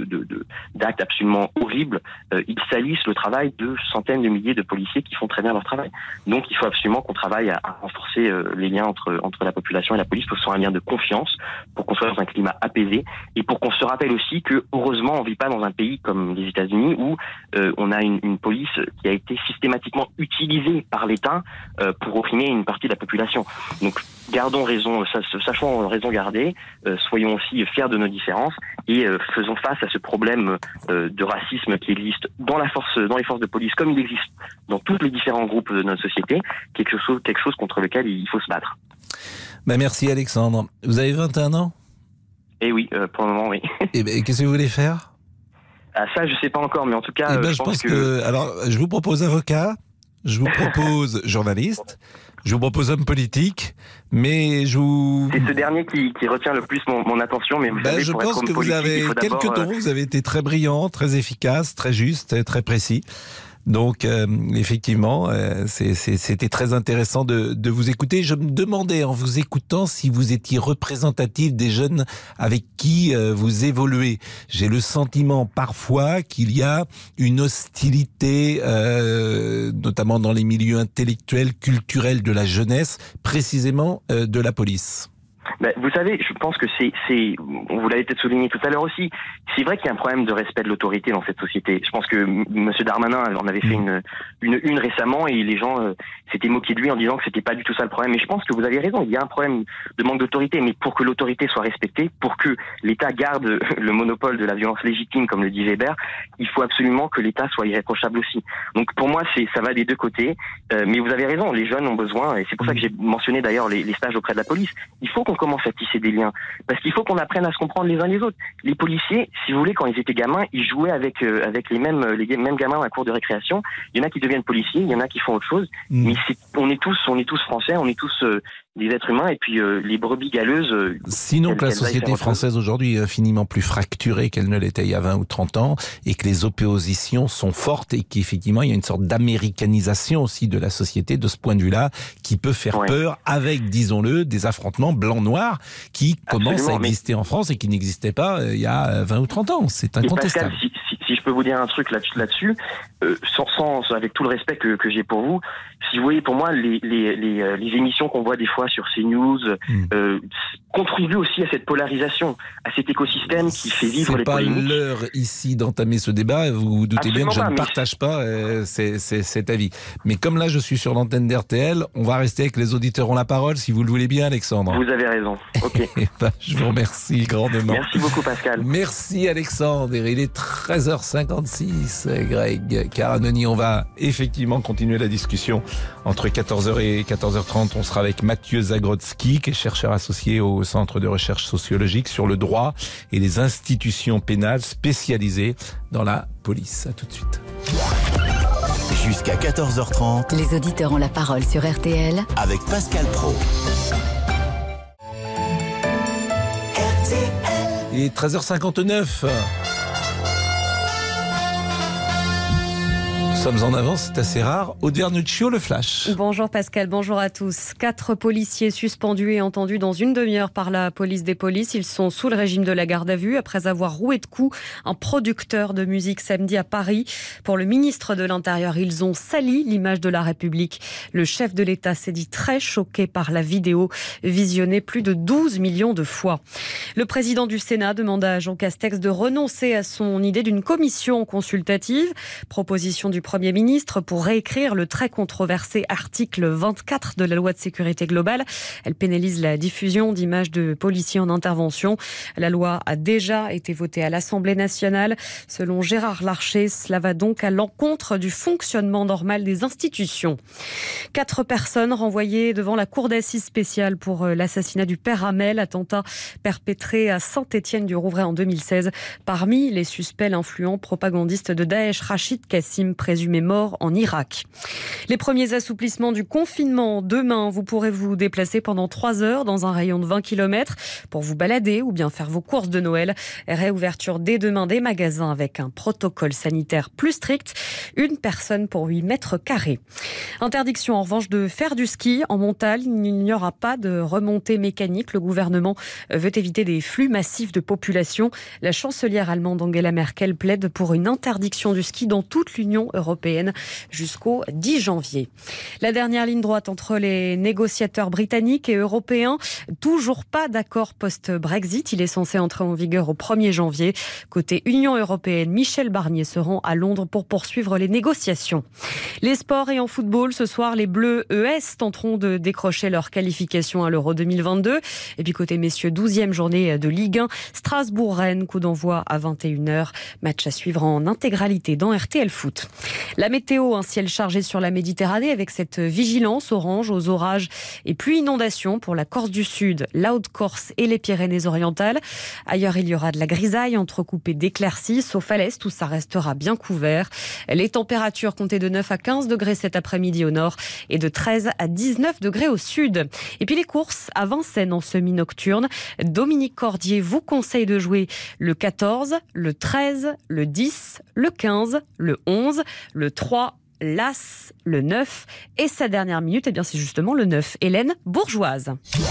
d'actes absolument horribles, ils salissent le travail de centaines de milliers de policiers qui font très bien leur travail. Donc il faut absolument qu'on travaille à renforcer les liens entre la population et la police, pour que ce soit un lien de confiance, pour qu'on soit dans un climat apaisé, et pour qu'on se rappelle aussi que, heureusement, on ne vit pas dans un pays comme les États-Unis où on a une police qui a été systématiquement utilisée par l'État pour opprimer une partie de la population. Donc gardons raison, sachons raison garder, soyons aussi fiers de nos différences, et faisons face à ce problème de racisme qui existe dans les forces de police, comme il existe dans tous les différents groupes de notre société, quelque chose contre lequel il faut se battre.
Merci Alexandre. Vous avez 21 ans ?
Eh oui, pour le moment, oui.
Et qu'est-ce que vous voulez faire ?
Ça, je sais pas encore, mais en tout cas,
je pense que... Alors, je vous propose avocat, je vous propose journaliste, je vous propose homme politique, mais je vous...
C'est ce dernier qui retient le plus mon attention, mais vous savez,
je
pour
pense
être
que vous avez quelques dons, vous avez été très brillant, très efficace, très juste, très précis. Donc, effectivement, c'était très intéressant de vous écouter. Je me demandais, en vous écoutant, si vous étiez représentatif des jeunes avec qui vous évoluez. J'ai le sentiment parfois qu'il y a une hostilité, notamment dans les milieux intellectuels, culturels de la jeunesse, précisément de la police.
Vous savez, je pense que vous l'avez peut-être souligné tout à l'heure aussi, c'est vrai qu'il y a un problème de respect de l'autorité dans cette société. Je pense que M. Darmanin en avait fait une récemment, et les gens s'étaient moqués de lui en disant que c'était pas du tout ça le problème. Mais je pense que vous avez raison, il y a un problème de manque d'autorité, mais pour que l'autorité soit respectée, pour que l'État garde le monopole de la violence légitime, comme le dit Weber, il faut absolument que l'État soit irréprochable aussi. Donc pour moi, ça va des deux côtés, mais vous avez raison, les jeunes ont besoin, et c'est pour ça que j'ai mentionné d'ailleurs les stages auprès de la police. Il faut qu'on commence à tisser des liens, parce qu'il faut qu'on apprenne à se comprendre les uns les autres. Les policiers, si vous voulez, quand ils étaient gamins, ils jouaient avec les mêmes gamins à la cour de récréation. Il y en a qui deviennent policiers, il y en a qui font autre chose, mais on est tous français, on est tous des êtres humains, et puis les brebis galeuses...
Sinon que la société française aujourd'hui est infiniment plus fracturée qu'elle ne l'était il y a 20 ou 30 ans, et que les oppositions sont fortes, et qu'effectivement il y a une sorte d'américanisation aussi de la société de ce point de vue-là, qui peut faire peur avec, disons-le, des affrontements blancs-noirs qui commencent à exister en France et qui n'existaient pas il y a 20 ou 30 ans. C'est incontestable.
Pascal, si je peux vous dire un truc là-dessus, avec tout le respect que j'ai pour vous. Si vous voyez, pour moi, les émissions qu'on voit des fois sur CNews contribuent aussi à cette polarisation, à cet écosystème qui fait vivre les polémiques.
C'est pas l'heure ici d'entamer ce débat. Vous vous doutez bien que je ne partage pas cet avis. Mais comme là, je suis sur l'antenne d'RTL, on va rester avec les auditeurs ont la parole, si vous le voulez bien, Alexandre.
Vous avez raison. Ok.
Je vous remercie grandement.
Merci beaucoup, Pascal.
Merci, Alexandre. Il est 13h56, Greg Caranoni. On va effectivement continuer la discussion entre 14h et 14h30. On sera avec Mathieu Zagrodzki, qui est chercheur associé au Centre de recherche sociologique sur le droit et les institutions pénales spécialisées dans la police. À tout de suite.
Jusqu'à 14h30.
Les auditeurs ont la parole sur RTL
avec Pascal Praud.
Il est 13h59. Nous sommes en avance, c'est assez rare. Aude Vernuccio, le flash.
Bonjour Pascal, bonjour à tous. 4 policiers suspendus et entendus dans une demi-heure par la police des polices. Ils sont sous le régime de la garde à vue après avoir roué de coups un producteur de musique samedi à Paris. Pour le ministre de l'Intérieur, ils ont sali l'image de la République. Le chef de l'État s'est dit très choqué par la vidéo visionnée plus de 12 millions de fois. Le président du Sénat demande à Jean Castex de renoncer à son idée d'une commission consultative. Proposition du Premier ministre pour réécrire le très controversé article 24 de la loi de sécurité globale. Elle pénalise la diffusion d'images de policiers en intervention. La loi a déjà été votée à l'Assemblée nationale. Selon Gérard Larcher, cela va donc à l'encontre du fonctionnement normal des institutions. 4 personnes renvoyées devant la cour d'assises spéciale pour l'assassinat du père Hamel, attentat perpétré à Saint-Étienne-du-Rouvray en 2016. Parmi les suspects, l'influent propagandiste de Daesh, Rachid Kassim, présumé mort en Irak. Les premiers assouplissements du confinement. Demain, vous pourrez vous déplacer pendant 3 heures dans un rayon de 20 km pour vous balader ou bien faire vos courses de Noël. Réouverture dès demain des magasins avec un protocole sanitaire plus strict. 1 personne pour 8 mètres carrés. Interdiction en revanche de faire du ski en montagne. Il n'y aura pas de remontée mécanique. Le gouvernement veut éviter des flux massifs de population. La chancelière allemande Angela Merkel plaide pour une interdiction du ski dans toute l'Union européenne jusqu'au 10 janvier. La dernière ligne droite entre les négociateurs britanniques et européens. Toujours pas d'accord post-Brexit. Il est censé entrer en vigueur au 1er janvier. Côté Union européenne, Michel Barnier se rend à Londres pour poursuivre les négociations. Les sports et en football, ce soir, les Bleus ES tenteront de décrocher leur qualification à l'Euro 2022. Et puis côté messieurs, 12e journée de Ligue 1, Strasbourg-Rennes, coup d'envoi à 21h. Match à suivre en intégralité dans RTL Foot. La météo, un ciel chargé sur la Méditerranée avec cette vigilance orange aux orages et pluies inondations pour la Corse du Sud, la Haute-Corse et les Pyrénées-Orientales. Ailleurs, il y aura de la grisaille entrecoupée d'éclaircies, sauf à l'est où ça restera bien couvert. Les températures comptaient de 9 à 15 degrés cet après-midi au nord et de 13 à 19 degrés au sud. Et puis les courses à Vincennes en semi-nocturne. Dominique Cordier vous conseille de jouer le 14, le 13, le 10, le 15, le 11, le 3, l'As, le 9 et sa dernière minute, eh bien c'est justement le 9, Hélène Bourgeoise.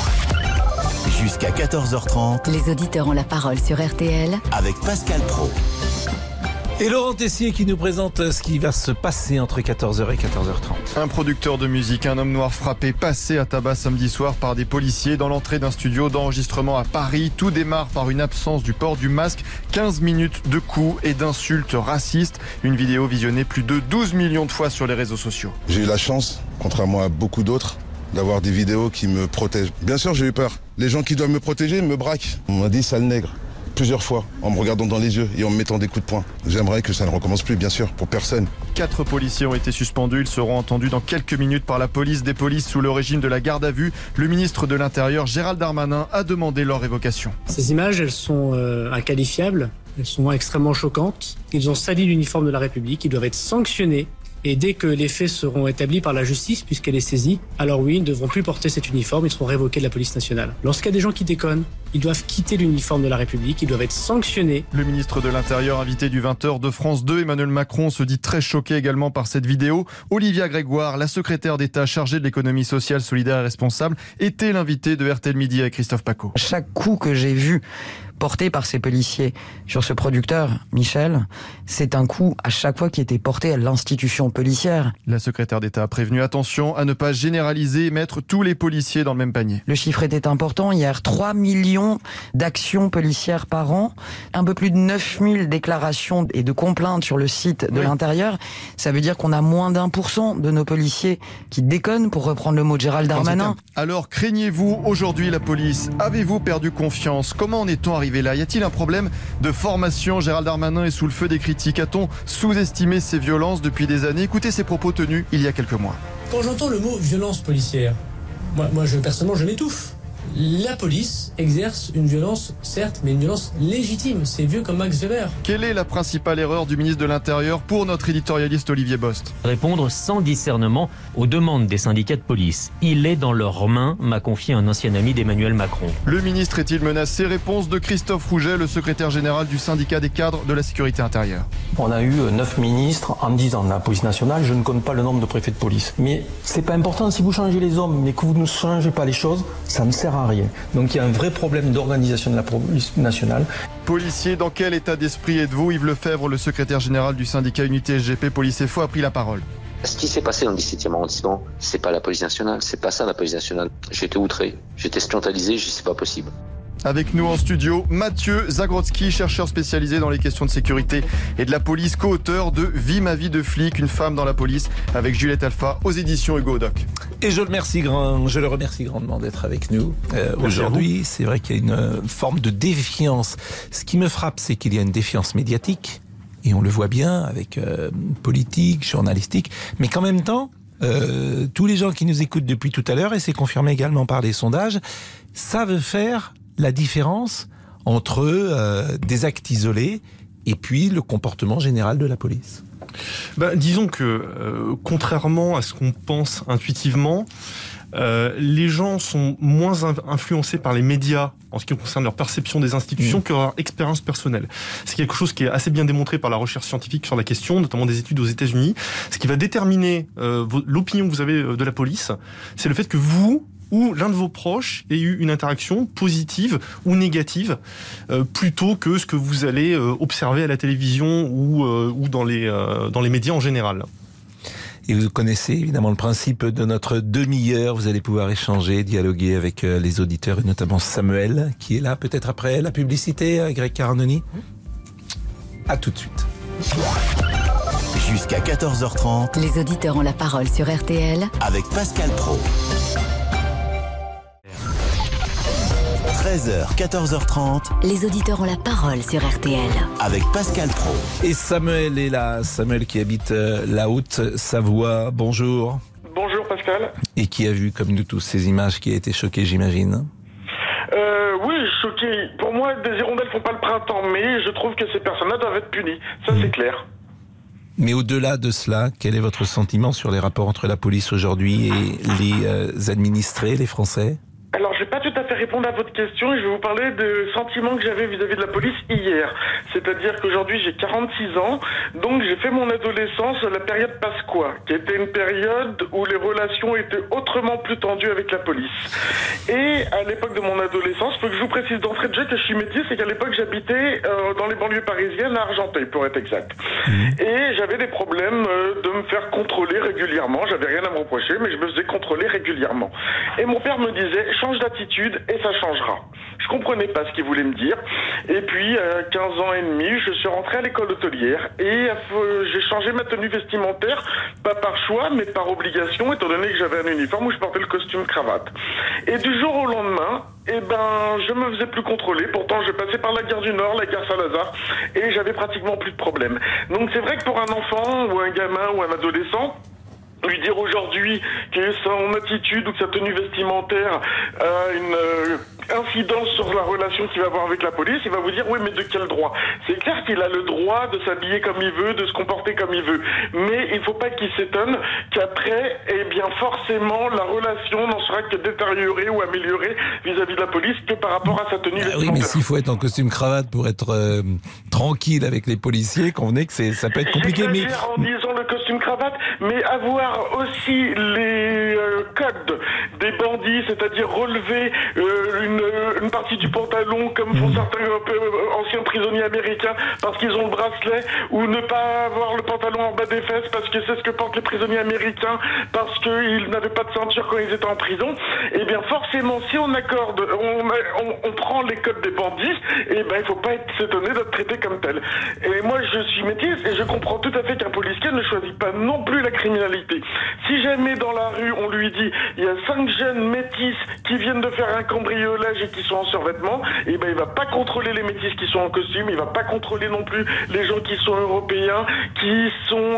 Jusqu'à 14h30.
Les auditeurs ont la parole sur RTL
avec Pascal Praud.
Et Laurent Tessier qui nous présente ce qui va se passer entre 14h et 14h30.
Un producteur de musique, un homme noir frappé, passé à tabac samedi soir par des policiers dans l'entrée d'un studio d'enregistrement à Paris. Tout démarre par une absence du port du masque, 15 minutes de coups et d'insultes racistes. Une vidéo visionnée plus de 12 millions de fois sur les réseaux sociaux.
J'ai eu la chance, contrairement à beaucoup d'autres, d'avoir des vidéos qui me protègent. Bien sûr, j'ai eu peur. Les gens qui doivent me protéger me braquent. On m'a dit sale nègre. Plusieurs fois, en me regardant dans les yeux et en me mettant des coups de poing. J'aimerais que ça ne recommence plus, bien sûr, pour personne.
4 policiers ont été suspendus. Ils seront entendus dans quelques minutes par la police des polices sous le régime de la garde à vue. Le ministre de l'Intérieur, Gérald Darmanin, a demandé leur révocation.
Ces images, elles sont inqualifiables, elles sont extrêmement choquantes. Ils ont sali l'uniforme de la République, ils doivent être sanctionnés. Et dès que les faits seront établis par la justice, puisqu'elle est saisie, alors oui, ils ne devront plus porter cet uniforme, ils seront révoqués de la police nationale. Lorsqu'il y a des gens qui déconnent, ils doivent quitter l'uniforme de la République, ils doivent être sanctionnés.
Le ministre de l'Intérieur, invité du 20h de France 2, Emmanuel Macron, se dit très choqué également par cette vidéo. Olivia Grégoire, la secrétaire d'État chargée de l'économie sociale, solidaire et responsable, était l'invitée de RTL Midi avec Christophe Pacaud.
Chaque coup que j'ai vu porté par ces policiers sur ce producteur, Michel, c'est un coup à chaque fois qui était porté à l'institution policière.
La secrétaire d'État a prévenu attention à ne pas généraliser et mettre tous les policiers dans le même panier.
Le chiffre était important. Hier, 3 millions d'actions policières par an, un peu plus de 9000 déclarations et de complaintes sur le site de l'Intérieur. Ça veut dire qu'on a moins d'1% de nos policiers qui déconnent, pour reprendre le mot de Gérald Darmanin.
Alors, craignez-vous aujourd'hui la police? Avez-vous perdu confiance? Comment en est-on arrivé là? Y a-t-il un problème de formation? Gérald Darmanin est sous le feu des critiques. A-t-on sous-estimé ces violences depuis des années? Écoutez ses propos tenus il y a quelques mois.
Quand j'entends le mot violence policière, moi personnellement, je m'étouffe. La police exerce une violence, certes, mais une violence légitime. C'est vieux comme Max Weber.
Quelle est la principale erreur du ministre de l'Intérieur pour notre éditorialiste Olivier Bost?
Répondre sans discernement aux demandes des syndicats de police. Il est dans leurs mains, m'a confié un ancien ami d'Emmanuel Macron.
Le ministre est-il menacé? Réponse de Christophe Rouget, le secrétaire général du syndicat des cadres de la sécurité intérieure.
On a eu 9 ministres en 10 ans de la police nationale. Je ne compte pas le nombre de préfets de police. Mais c'est pas important. Si vous changez les hommes, mais que vous ne changez pas les choses, ça ne sert à rien. Donc il y a un vrai problème d'organisation de la police nationale.
Policier, dans quel état d'esprit êtes-vous? Yves Lefebvre, le secrétaire général du syndicat Unité SGP Police et Faux, a pris la parole.
Ce qui s'est passé dans le 17e arrondissement, c'est pas la police nationale, c'est pas ça la police nationale. J'étais outré, j'étais scandalisé, je dis c'est pas possible.
Avec nous en studio, Mathieu Zagrodzki, chercheur spécialisé dans les questions de sécurité et de la police, co-auteur de Vie ma vie de flic, une femme dans la police, avec Juliette Alpha aux éditions Hugo Doc.
Et je le remercie grandement d'être avec nous aujourd'hui. C'est vrai qu'il y a une forme de défiance. Ce qui me frappe, c'est qu'il y a une défiance médiatique, et on le voit bien avec politique, journalistique, mais qu'en même temps, tous les gens qui nous écoutent depuis tout à l'heure, et c'est confirmé également par les sondages, savent faire la différence entre des actes isolés et puis le comportement général de la police.
Disons que, contrairement à ce qu'on pense intuitivement, les gens sont moins influencés par les médias en ce qui concerne leur perception des institutions que leur expérience personnelle. C'est quelque chose qui est assez bien démontré par la recherche scientifique sur la question, notamment des études aux États-Unis. Ce qui va déterminer l'opinion que vous avez de la police, c'est le fait que vous ou l'un de vos proches ait eu une interaction positive ou négative, plutôt que ce que vous allez observer à la télévision ou dans les médias en général.
Et vous connaissez évidemment le principe de notre demi-heure. Vous allez pouvoir échanger, dialoguer avec les auditeurs, et notamment Samuel, qui est là peut-être après la publicité, Greg Carnoni. À tout de suite.
Jusqu'à 14h30.
Les auditeurs ont la parole sur RTL.
Avec Pascal Praud. 13h, 14h30.
Les auditeurs ont la parole sur RTL.
Avec Pascal Praud.
Et Samuel est là. Samuel qui habite la Haute-Savoie. Bonjour.
Bonjour Pascal.
Et qui a vu, comme nous tous, ces images, qui a été choqué, j'imagine.
Oui, choqué. Pour moi, des hirondelles font pas le printemps, mais je trouve que ces personnes-là doivent être punies. Ça, c'est clair.
Mais au-delà de cela, quel est votre sentiment sur les rapports entre la police aujourd'hui et les administrés, les Français ?
Alors, je vais pas tout à fait répondre à votre question et je vais vous parler de sentiments que j'avais vis-à-vis de la police hier. C'est-à-dire qu'aujourd'hui, j'ai 46 ans, donc j'ai fait mon adolescence à la période Pasqua, qui était une période où les relations étaient autrement plus tendues avec la police. Et à l'époque de mon adolescence, faut que je vous précise d'entrée de jeu que je suis métier, c'est qu'à l'époque, j'habitais dans les banlieues parisiennes, à Argenteuil, pour être exact. Et j'avais des problèmes de me faire contrôler régulièrement. J'avais rien à me reprocher, mais je me faisais contrôler régulièrement. Et mon père me disait, change d'attitude et ça changera. Je comprenais pas ce qu'il voulait me dire. Et puis, à 15 ans et demi, je suis rentré à l'école hôtelière et j'ai changé ma tenue vestimentaire, pas par choix, mais par obligation, étant donné que j'avais un uniforme où je portais le costume cravate. Et du jour au lendemain, je me faisais plus contrôler. Pourtant, je passais par la gare du Nord, la gare Saint-Lazare, et j'avais pratiquement plus de problème. Donc c'est vrai que pour un enfant, ou un gamin, ou un adolescent, lui dire aujourd'hui que son attitude ou que sa tenue vestimentaire a une incidence sur la relation qu'il va avoir avec la police, il va vous dire oui, mais de quel droit? C'est clair qu'il a le droit de s'habiller comme il veut, de se comporter comme il veut, mais il ne faut pas qu'il s'étonne qu'après, eh bien forcément, la relation n'en sera que détériorée ou améliorée vis-à-vis de la police que par rapport à sa tenue vestimentaire.
Oui, mais s'il faut être en costume cravate pour être tranquille avec les policiers, convenez que ça peut être compliqué. Mais
en disant le costume cravate, mais avoir aussi les codes des bandits, c'est-à-dire relever une partie du pantalon comme font certains anciens prisonniers américains parce qu'ils ont le bracelet, ou ne pas avoir le pantalon en bas des fesses parce que c'est ce que portent les prisonniers américains parce qu'ils n'avaient pas de ceinture quand ils étaient en prison. Et bien forcément, si on accorde, on prend les codes des bandits, et ben il faut pas s'étonner d'être traité comme tel. Et moi je suis métisse et je comprends tout à fait qu'un policier ne choisit pas non plus la criminalité. Si jamais dans la rue on lui dit il y a 5 jeunes métis qui viennent de faire un cambriolage et qui sont en survêtement, et ben il va pas contrôler les métis qui sont en costume, il va pas contrôler non plus les gens qui sont européens, qui sont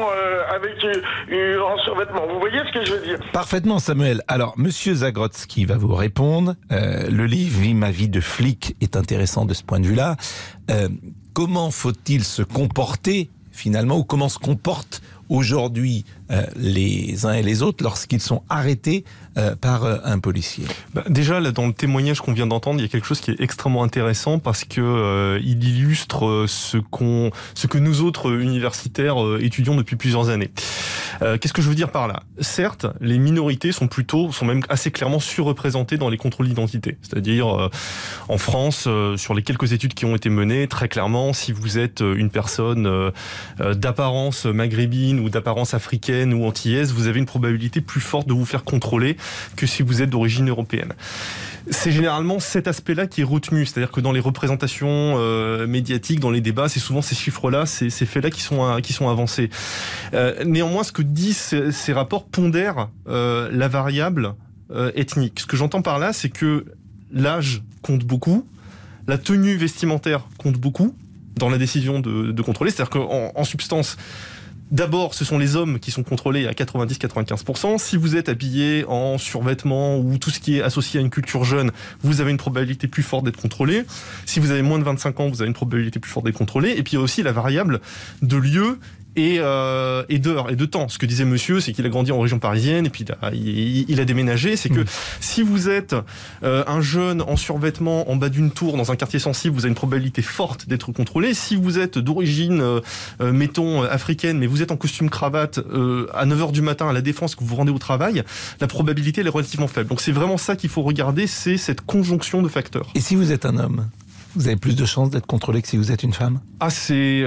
en survêtement. Vous voyez ce que je veux dire?
Parfaitement, Samuel. Alors, Monsieur Zagrodzki va vous répondre. Le livre « Vie, ma vie de flic » est intéressant de ce point de vue-là. Comment faut-il se comporter, finalement, ou comment se comportent aujourd'hui les uns et les autres lorsqu'ils sont arrêtés par un policier?
Déjà, là, dans le témoignage qu'on vient d'entendre, il y a quelque chose qui est extrêmement intéressant parce que il illustre ce que nous autres universitaires étudions depuis plusieurs années. Qu'est-ce que je veux dire par là? Certes, les minorités sont même assez clairement surreprésentées dans les contrôles d'identité. C'est-à-dire, en France, sur les quelques études qui ont été menées, très clairement, si vous êtes une personne d'apparence maghrébine ou d'apparence africaine ou antillaise, vous avez une probabilité plus forte de vous faire contrôler que si vous êtes d'origine européenne. C'est généralement cet aspect-là qui est retenu, c'est-à-dire que dans les représentations médiatiques, dans les débats, c'est souvent ces chiffres-là, ces faits-là qui sont avancés. Néanmoins, ce que disent ces rapports pondèrent la variable ethnique. Ce que j'entends par là, c'est que l'âge compte beaucoup, la tenue vestimentaire compte beaucoup dans la décision de contrôler, c'est-à-dire qu'en substance, d'abord, ce sont les hommes qui sont contrôlés à 90-95%. Si vous êtes habillé en survêtement ou tout ce qui est associé à une culture jeune, vous avez une probabilité plus forte d'être contrôlé. Si vous avez moins de 25 ans, vous avez une probabilité plus forte d'être contrôlé. Et puis il y a aussi la variable de lieu et d'heure et de temps. Ce que disait monsieur, c'est qu'il a grandi en région parisienne et puis il a déménagé. C'est que si vous êtes un jeune en survêtement en bas d'une tour dans un quartier sensible, vous avez une probabilité forte d'être contrôlé. Si vous êtes d'origine, mettons, africaine, mais vous êtes en costume cravate à 9h du matin à la Défense, que vous vous rendez au travail, la probabilité elle est relativement faible. Donc c'est vraiment ça qu'il faut regarder, c'est cette conjonction de facteurs.
Et si vous êtes un homme ? Vous avez plus de chances d'être contrôlé que si vous êtes une femme?
C'est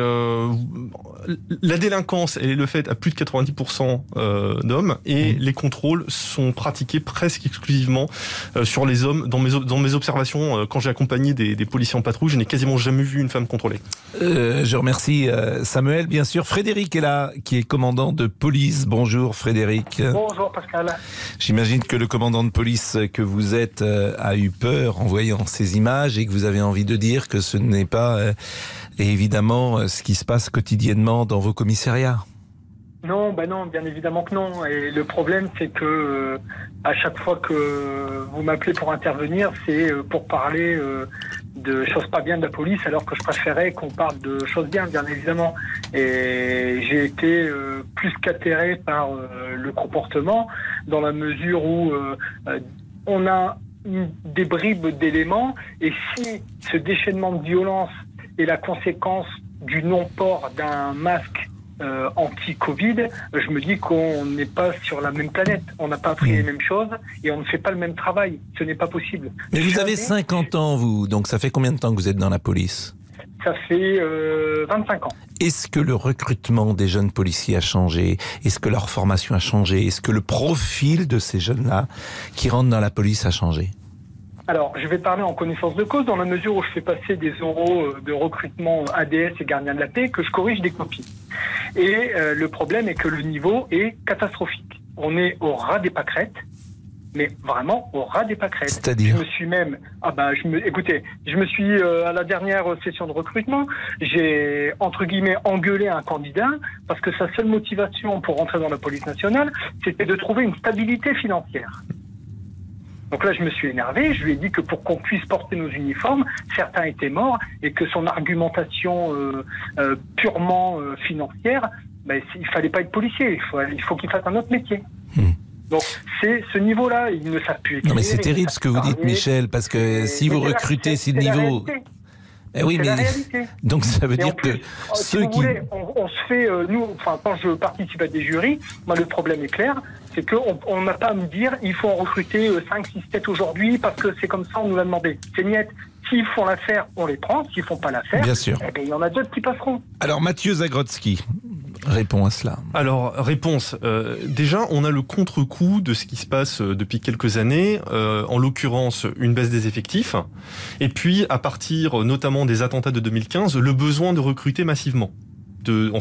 la délinquance, elle est le fait à plus de 90% d'hommes, et les contrôles sont pratiqués presque exclusivement sur les hommes. Dans mes observations, quand j'ai accompagné des policiers en patrouille, je n'ai quasiment jamais vu une femme contrôlée.
Je remercie Samuel, bien sûr. Frédéric est là, qui est commandant de police. Bonjour Frédéric.
Bonjour Pascal.
J'imagine que le commandant de police que vous êtes a eu peur en voyant ces images et que vous avez envie de dire que ce n'est pas évidemment ce qui se passe quotidiennement dans vos commissariats.
Non, bien évidemment que non. Et le problème, c'est que à chaque fois que vous m'appelez pour intervenir, c'est pour parler de choses pas bien de la police, alors que je préférais qu'on parle de choses bien évidemment. Et j'ai été plus qu'atterré par le comportement, dans la mesure où on a des bribes d'éléments, et si ce déchaînement de violence est la conséquence du non-port d'un masque anti-Covid, je me dis qu'on n'est pas sur la même planète, on n'a pas appris les mêmes choses et on ne fait pas le même travail, ce n'est pas possible.
Mais vous avez 50 ans, vous, donc ça fait combien de temps que vous êtes dans la police ?
Ça fait 25 ans.
Est-ce que le recrutement des jeunes policiers a changé ? Est-ce que leur formation a changé ? Est-ce que le profil de ces jeunes-là qui rentrent dans la police a changé ?
Alors, je vais parler en connaissance de cause, dans la mesure où je fais passer des oraux de recrutement ADS et gardiens de la paix, que je corrige des copies. Et le problème est que le niveau est catastrophique. On est au ras des pâquerettes, mais vraiment au ras des pâquerettes.
C'est-à-dire ?
Je me suis même... Écoutez, je me suis, à la dernière session de recrutement, j'ai, entre guillemets, engueulé un candidat, parce que sa seule motivation pour rentrer dans la police nationale, c'était de trouver une stabilité financière. Donc là, je me suis énervé, je lui ai dit que pour qu'on puisse porter nos uniformes, certains étaient morts et que son argumentation purement financière, il fallait pas être policier, il faut qu'il fasse un autre métier. Donc c'est ce niveau-là, ils ne savent plus écrire.
Non mais c'est terrible ce que vous dites, Michel, parce que si vous recrutez, si le niveau... oui, mais donc ça veut dire que ceux qui...
on se fait, quand je participe à des jurys, moi le problème est clair, c'est qu'on n'a pas à me dire il faut en recruter 5, 6 têtes aujourd'hui parce que c'est comme ça, on nous l'a demandé. C'est niette. S'ils font l'affaire, on les prend. S'ils font pas l'affaire,
bien sûr.
Il y en a d'autres qui passeront.
Alors Mathieu Zagrodzki répond à cela.
Alors, réponse. Déjà, on a le contre-coup de ce qui se passe depuis quelques années, en l'occurrence une baisse des effectifs, et puis à partir notamment des attentats de 2015, le besoin de recruter massivement. De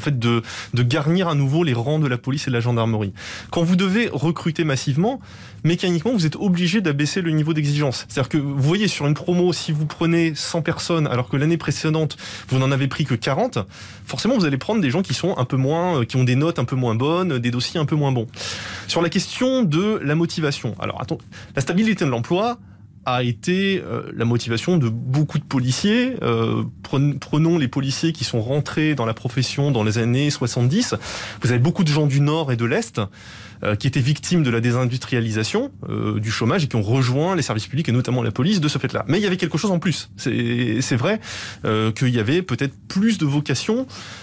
garnir à nouveau les rangs de la police et de la gendarmerie. Quand vous devez recruter massivement, mécaniquement, vous êtes obligé d'abaisser le niveau d'exigence. C'est-à-dire que vous voyez sur une promo, si vous prenez 100 personnes, alors que l'année précédente, vous n'en avez pris que 40, forcément, vous allez prendre des gens qui sont un peu moins, qui ont des notes un peu moins bonnes, des dossiers un peu moins bons. Sur la question de la motivation. Alors, la stabilité de l'emploi a été la motivation de beaucoup de policiers. Prenons les policiers qui sont rentrés dans la profession dans les années 70. Vous avez beaucoup de gens du Nord et de l'Est qui étaient victimes de la désindustrialisation, du chômage, et qui ont rejoint les services publics et notamment la police de ce fait-là. Mais il y avait quelque chose en plus. C'est vrai qu'il y avait peut-être plus de vocation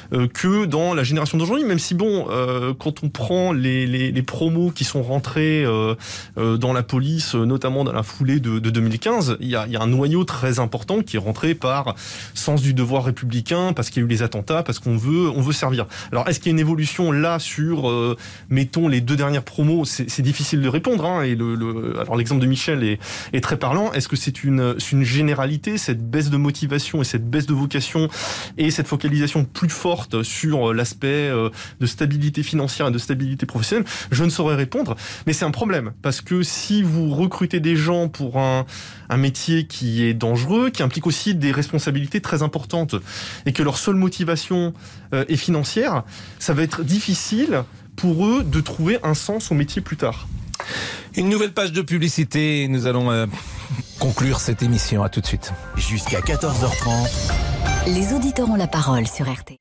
que dans la génération d'aujourd'hui, même si quand on prend les promos qui sont rentrés dans la police, notamment dans la foulée de 2015, il y a un noyau très important qui est rentré par sens du devoir républicain, parce qu'il y a eu les attentats, parce qu'on veut servir. Alors, est-ce qu'il y a une évolution là sur, mettons, les 2 dernières promos? C'est difficile de répondre, hein, et alors l'exemple de Michel est très parlant. Est-ce que c'est une généralité, cette baisse de motivation et cette baisse de vocation et cette focalisation plus forte sur l'aspect de stabilité financière et de stabilité professionnelle? Je ne saurais répondre, mais c'est un problème, parce que si vous recrutez des gens pour un métier qui est dangereux, qui implique aussi des responsabilités très importantes, et que leur seule motivation est financière, ça va être difficile pour eux de trouver un sens au métier plus tard.
Une nouvelle page de publicité, nous allons conclure cette émission. À tout de suite.
Jusqu'à 14h30.
Les auditeurs ont la parole sur RTL.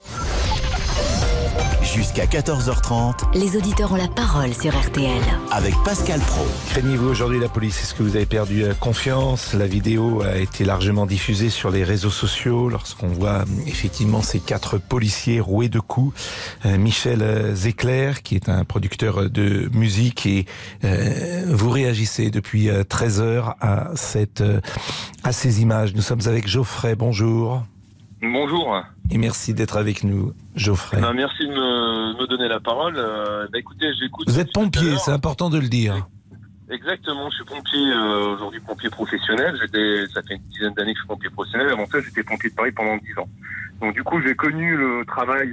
Jusqu'à 14h30.
Les auditeurs ont la parole sur RTL.
Avec Pascal Praud.
Craignez-vous aujourd'hui la police? Est-ce que vous avez perdu confiance? La vidéo a été largement diffusée sur les réseaux sociaux lorsqu'on voit effectivement ces 4 policiers roués de coups. Michel Zecler, qui est un producteur de musique, et vous réagissez depuis 13 heures à ces images. Nous sommes avec Geoffrey. Bonjour.
Bonjour.
Et merci d'être avec nous, Geoffrey.
Merci de me donner la parole. Écoutez, j'écoute.
Vous êtes pompier, c'est important de le dire.
Exactement, je suis pompier, aujourd'hui pompier professionnel. Ça fait une dizaine d'années que je suis pompier professionnel. Avant ça, j'étais pompier de Paris pendant 10 ans. Donc du coup, j'ai connu le travail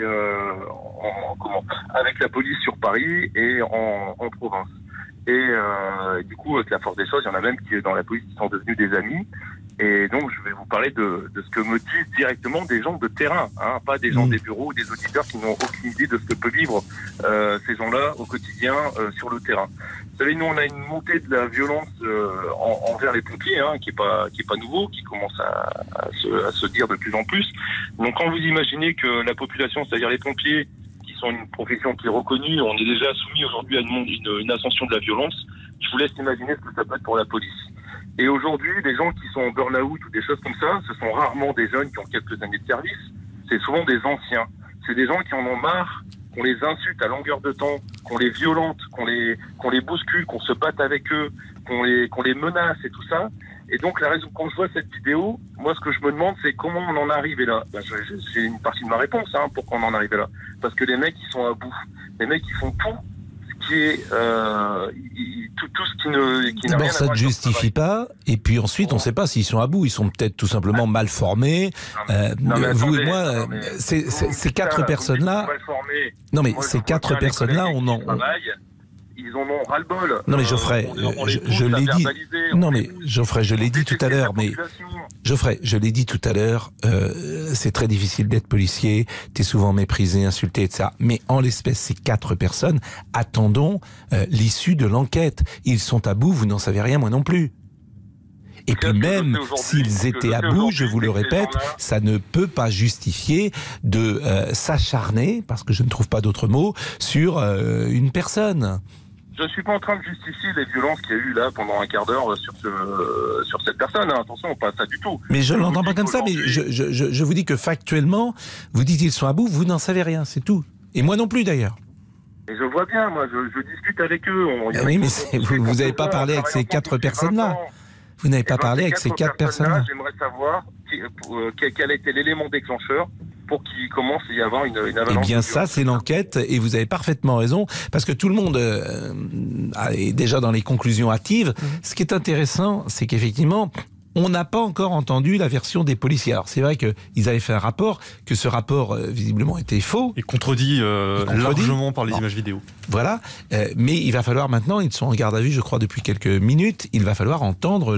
avec la police sur Paris et en province. Et du coup, avec la force des choses, il y en a même qui, dans la police, qui sont devenus des amis. Et donc, je vais vous parler de ce que me disent directement des gens de terrain, hein, pas des gens des bureaux ou des auditeurs qui n'ont aucune idée de ce que peut vivre ces gens-là au quotidien sur le terrain. Vous savez, nous, on a une montée de la violence envers les pompiers, hein, qui est pas nouveau, qui commence à se dire de plus en plus. Donc, quand vous imaginez que la population, c'est-à-dire les pompiers, qui sont une profession qui est reconnue, on est déjà soumis aujourd'hui à une ascension de la violence. Je vous laisse imaginer ce que ça peut être pour la police. Et aujourd'hui, les gens qui sont en burn-out ou des choses comme ça, ce sont rarement des jeunes qui ont quelques années de service, c'est souvent des anciens. C'est des gens qui en ont marre, qu'on les insulte à longueur de temps, qu'on les violente, qu'on les bouscule, qu'on se batte avec eux, qu'on les menace et tout ça. Et donc la raison, quand je vois cette vidéo, moi ce que je me demande, c'est comment on en est arrivé là. C'est une partie de ma réponse, hein, pourquoi on en est arrivé là. Parce que les mecs, ils sont à bout. Les mecs, ils font tout qui est tout ce qui n'a rien à voir.
D'abord, ça ne justifie pas, et puis ensuite, on ne sait pas s'ils sont à bout. Ils sont peut-être tout simplement mal formés. Vous et moi, ces 4 personnes-là. Non, mais ces 4 personnes-là, on en.
Ils en ont ras-le-bol.
Non mais Geoffrey, je l'ai dit. Non mais Geoffrey, je l'ai dit tout à l'heure. Mais Geoffrey, je l'ai dit tout à l'heure. C'est très difficile d'être policier. T'es souvent méprisé, insulté, etc. Mais en l'espèce, ces 4 personnes, attendons l'issue de l'enquête. Ils sont à bout. Vous n'en savez rien, moi non plus. Et puis même s'ils étaient à bout, je vous le répète, ça ne peut pas justifier de s'acharner, parce que je ne trouve pas d'autre mot, sur une personne.
Je ne suis pas en train de justifier les violences qu'il y a eu là pendant un quart d'heure sur cette personne. Attention, pas ça du tout.
Mais je ne l'entends pas comme ça, mais je vous dis que factuellement, vous dites qu'ils sont à bout, vous n'en savez rien, c'est tout. Et moi non plus d'ailleurs.
Et je vois bien, moi je discute avec eux.
Oui, mais vous n'avez pas parlé avec ces 4 personnes-là. Vous n'avez pas parlé avec ces 4 personnes-là.
J'aimerais savoir quel a été l'élément déclencheur pour qu'il commence à y avoir une avalanche.
Eh bien ça, c'est l'enquête, et vous avez parfaitement raison, parce que tout le monde est déjà dans les conclusions hâtives. Ce qui est intéressant, c'est qu'effectivement, on n'a pas encore entendu la version des policiers. Alors c'est vrai qu'ils avaient fait un rapport, que ce rapport visiblement était faux.
Et contredit largement par les images vidéo.
Voilà, mais il va falloir maintenant, ils sont en garde à vue je crois depuis quelques minutes, il va falloir entendre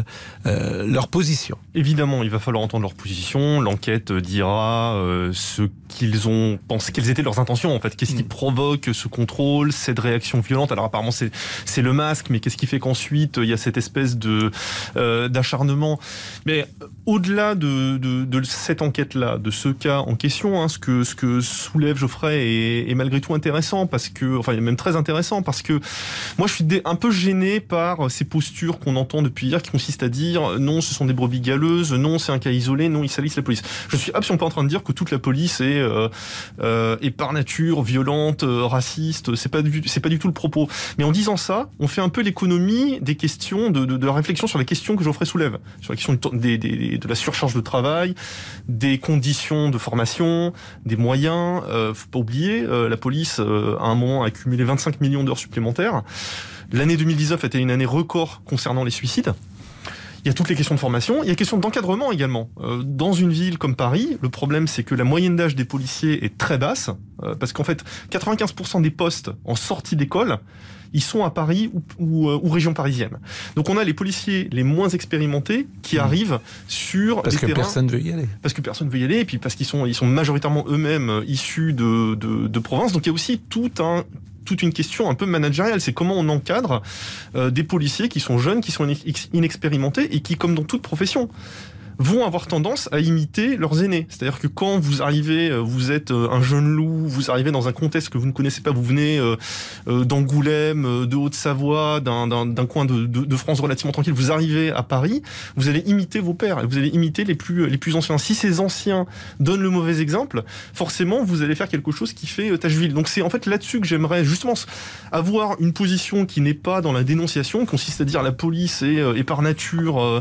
leur position.
Évidemment, il va falloir entendre leur position, l'enquête dira ce qu'ils ont pensé, quelles étaient leurs intentions en fait, qu'est-ce qui provoque ce contrôle, cette réaction violente. Alors apparemment c'est le masque, mais qu'est-ce qui fait qu'ensuite il y a cette espèce d'acharnement. Mais au-delà de cette enquête-là, de ce cas en question, ce que soulève Geoffrey est malgré tout intéressant, parce que, enfin, même très intéressant, parce que moi je suis un peu gêné par ces postures qu'on entend depuis hier, qui consistent à dire non, ce sont des brebis galeuses, non, c'est un cas isolé, non, ils salissent la police. Je suis absolument pas en train de dire que toute la police est par nature violente, raciste. C'est pas du tout le propos. Mais en disant ça, on fait un peu l'économie des questions de la réflexion sur les questions que Geoffrey soulève. Sur la question de la surcharge de travail, des conditions de formation, des moyens. Faut pas oublier, la police, à un moment, a accumulé 25 millions d'heures supplémentaires. L'année 2019 a été une année record concernant les suicides. Il y a toutes les questions de formation, il y a les questions d'encadrement également. Dans une ville comme Paris, le problème c'est que la moyenne d'âge des policiers est très basse, parce qu'en fait, 95% des postes en sortie d'école, ils sont à Paris ou région parisienne. Donc on a les policiers les moins expérimentés qui arrivent sur
parce
les terrains.
Parce que personne ne veut y aller.
Parce que personne ne veut y aller, et puis parce qu'ils sont majoritairement eux-mêmes issus de province. Donc il y a aussi toute une question un peu managériale, c'est comment on encadre des policiers qui sont jeunes, qui sont inexpérimentés, et qui, comme dans toute profession, vont avoir tendance à imiter leurs aînés. C'est-à-dire que quand vous arrivez, vous êtes un jeune loup, vous arrivez dans un contexte que vous ne connaissez pas, vous venez d'Angoulême, de Haute-Savoie, d'un coin de France relativement tranquille, vous arrivez à Paris, vous allez imiter vos pairs, vous allez imiter les plus anciens. Si ces anciens donnent le mauvais exemple, forcément, vous allez faire quelque chose qui fait tache d'huile. Donc c'est en fait là-dessus que j'aimerais justement avoir une position qui n'est pas dans la dénonciation, qui consiste à dire la police est par nature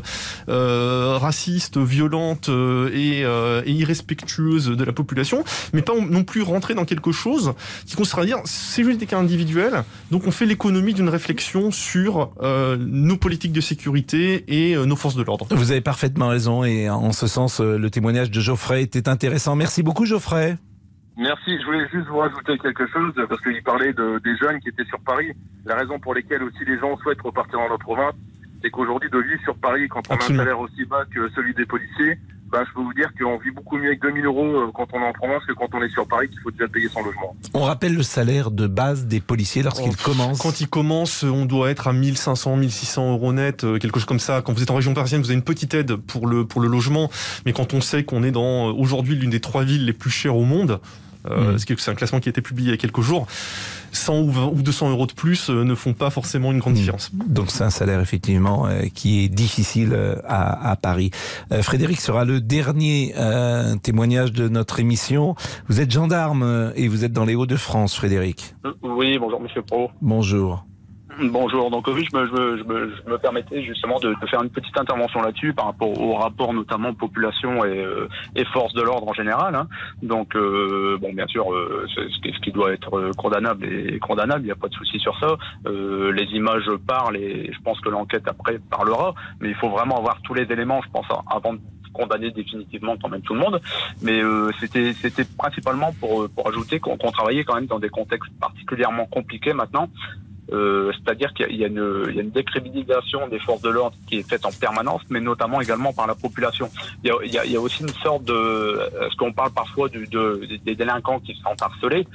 raciste, violente et irrespectueuse de la population, mais pas non plus rentrer dans quelque chose qui consistera à dire c'est juste des cas individuels, donc on fait l'économie d'une réflexion sur nos politiques de sécurité et nos forces de l'ordre.
Vous avez parfaitement raison, et en ce sens, le témoignage de Geoffrey était intéressant. Merci beaucoup Geoffrey.
Merci, je voulais juste vous rajouter quelque chose, parce qu'il parlait des jeunes qui étaient sur Paris. La raison pour laquelle aussi les gens souhaitent repartir dans leur province, c'est qu'aujourd'hui, de vivre sur Paris, quand on a un salaire aussi bas que celui des policiers, je peux vous dire qu'on vit beaucoup mieux avec 2 000 € quand on est en province que quand on est sur Paris, qu'il faut déjà payer son logement.
On rappelle le salaire de base des policiers lorsqu'ils commencent.
Quand ils commencent, on doit être à 1 500, 1 600 € net, quelque chose comme ça. Quand vous êtes en région parisienne, vous avez une petite aide pour le logement, mais quand on sait qu'on est dans aujourd'hui l'une des 3 villes les plus chères au monde, c'est un classement qui a été publié il y a quelques jours, 100 ou 200 € de plus ne font pas forcément une grande différence.
Donc c'est un salaire effectivement qui est difficile à Paris. Frédéric sera le dernier témoignage de notre émission. Vous êtes gendarme et vous êtes dans les Hauts-de-France, Frédéric.
Oui, bonjour Monsieur Pro.
Bonjour.
Bonjour, donc oui, je me permettais justement de faire une petite intervention là-dessus par rapport au rapport notamment population et force de l'ordre en général. Hein. Donc bien sûr, ce qui doit être condamnable est condamnable, il n'y a pas de souci sur ça. Les images parlent et je pense que l'enquête après parlera, mais il faut vraiment avoir tous les éléments, je pense, avant de condamner définitivement quand même tout le monde. Mais c'était principalement pour ajouter qu'on travaillait quand même dans des contextes particulièrement compliqués maintenant. C'est-à-dire qu'il y a une décrédibilisation des forces de l'ordre qui est faite en permanence, mais notamment également par la population. Il y a aussi une sorte de, ce qu'on parle parfois des délinquants qui se sentent harcelés.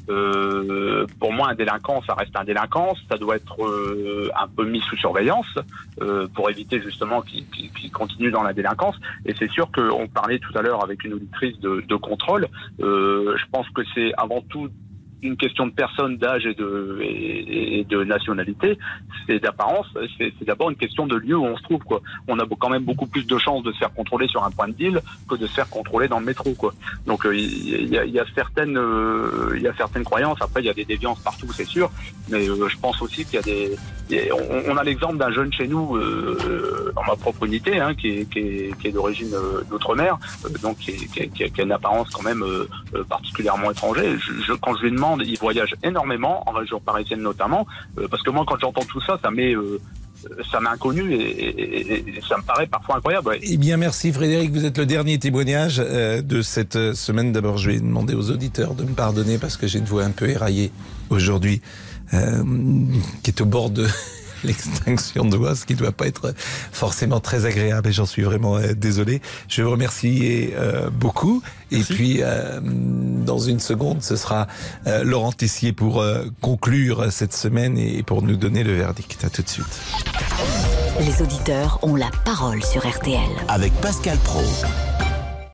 Pour moi, un délinquant, ça reste un délinquant. Ça doit être un peu mis sous surveillance pour éviter justement qu'il continue dans la délinquance. Et c'est sûr qu'on parlait tout à l'heure avec une auditrice de contrôle. Je pense que c'est avant tout une question de personne, d'âge et de nationalité, c'est d'apparence, c'est d'abord une question de lieu où on se trouve, quoi. On a quand même beaucoup plus de chances de se faire contrôler sur un point de deal que de se faire contrôler dans le métro, quoi. Donc il y a certaines croyances. Après il y a des déviances partout, c'est sûr, mais je pense aussi qu'il y a on a l'exemple d'un jeune chez nous dans ma propre unité, hein, qui est d'origine d'outre-mer, donc qui a une apparence quand même particulièrement étrangère. Quand je lui demande, il voyage énormément, en région parisienne notamment, parce que moi quand j'entends tout ça, ça m'est inconnu et ça me paraît parfois incroyable. Ouais.
Eh bien, merci Frédéric, vous êtes le dernier témoignage de cette semaine. D'abord, je vais demander aux auditeurs de me pardonner parce que j'ai une voix un peu éraillée aujourd'hui, qui est au bord de l'extinction de voix, ce qui ne doit pas être forcément très agréable, et j'en suis vraiment désolé. Je vous remercie beaucoup. Merci. Et puis, dans une seconde, ce sera Laurent Tessier pour conclure cette semaine et pour nous donner le verdict. À tout de suite.
Les auditeurs ont la parole sur RTL.
Avec Pascal Praud.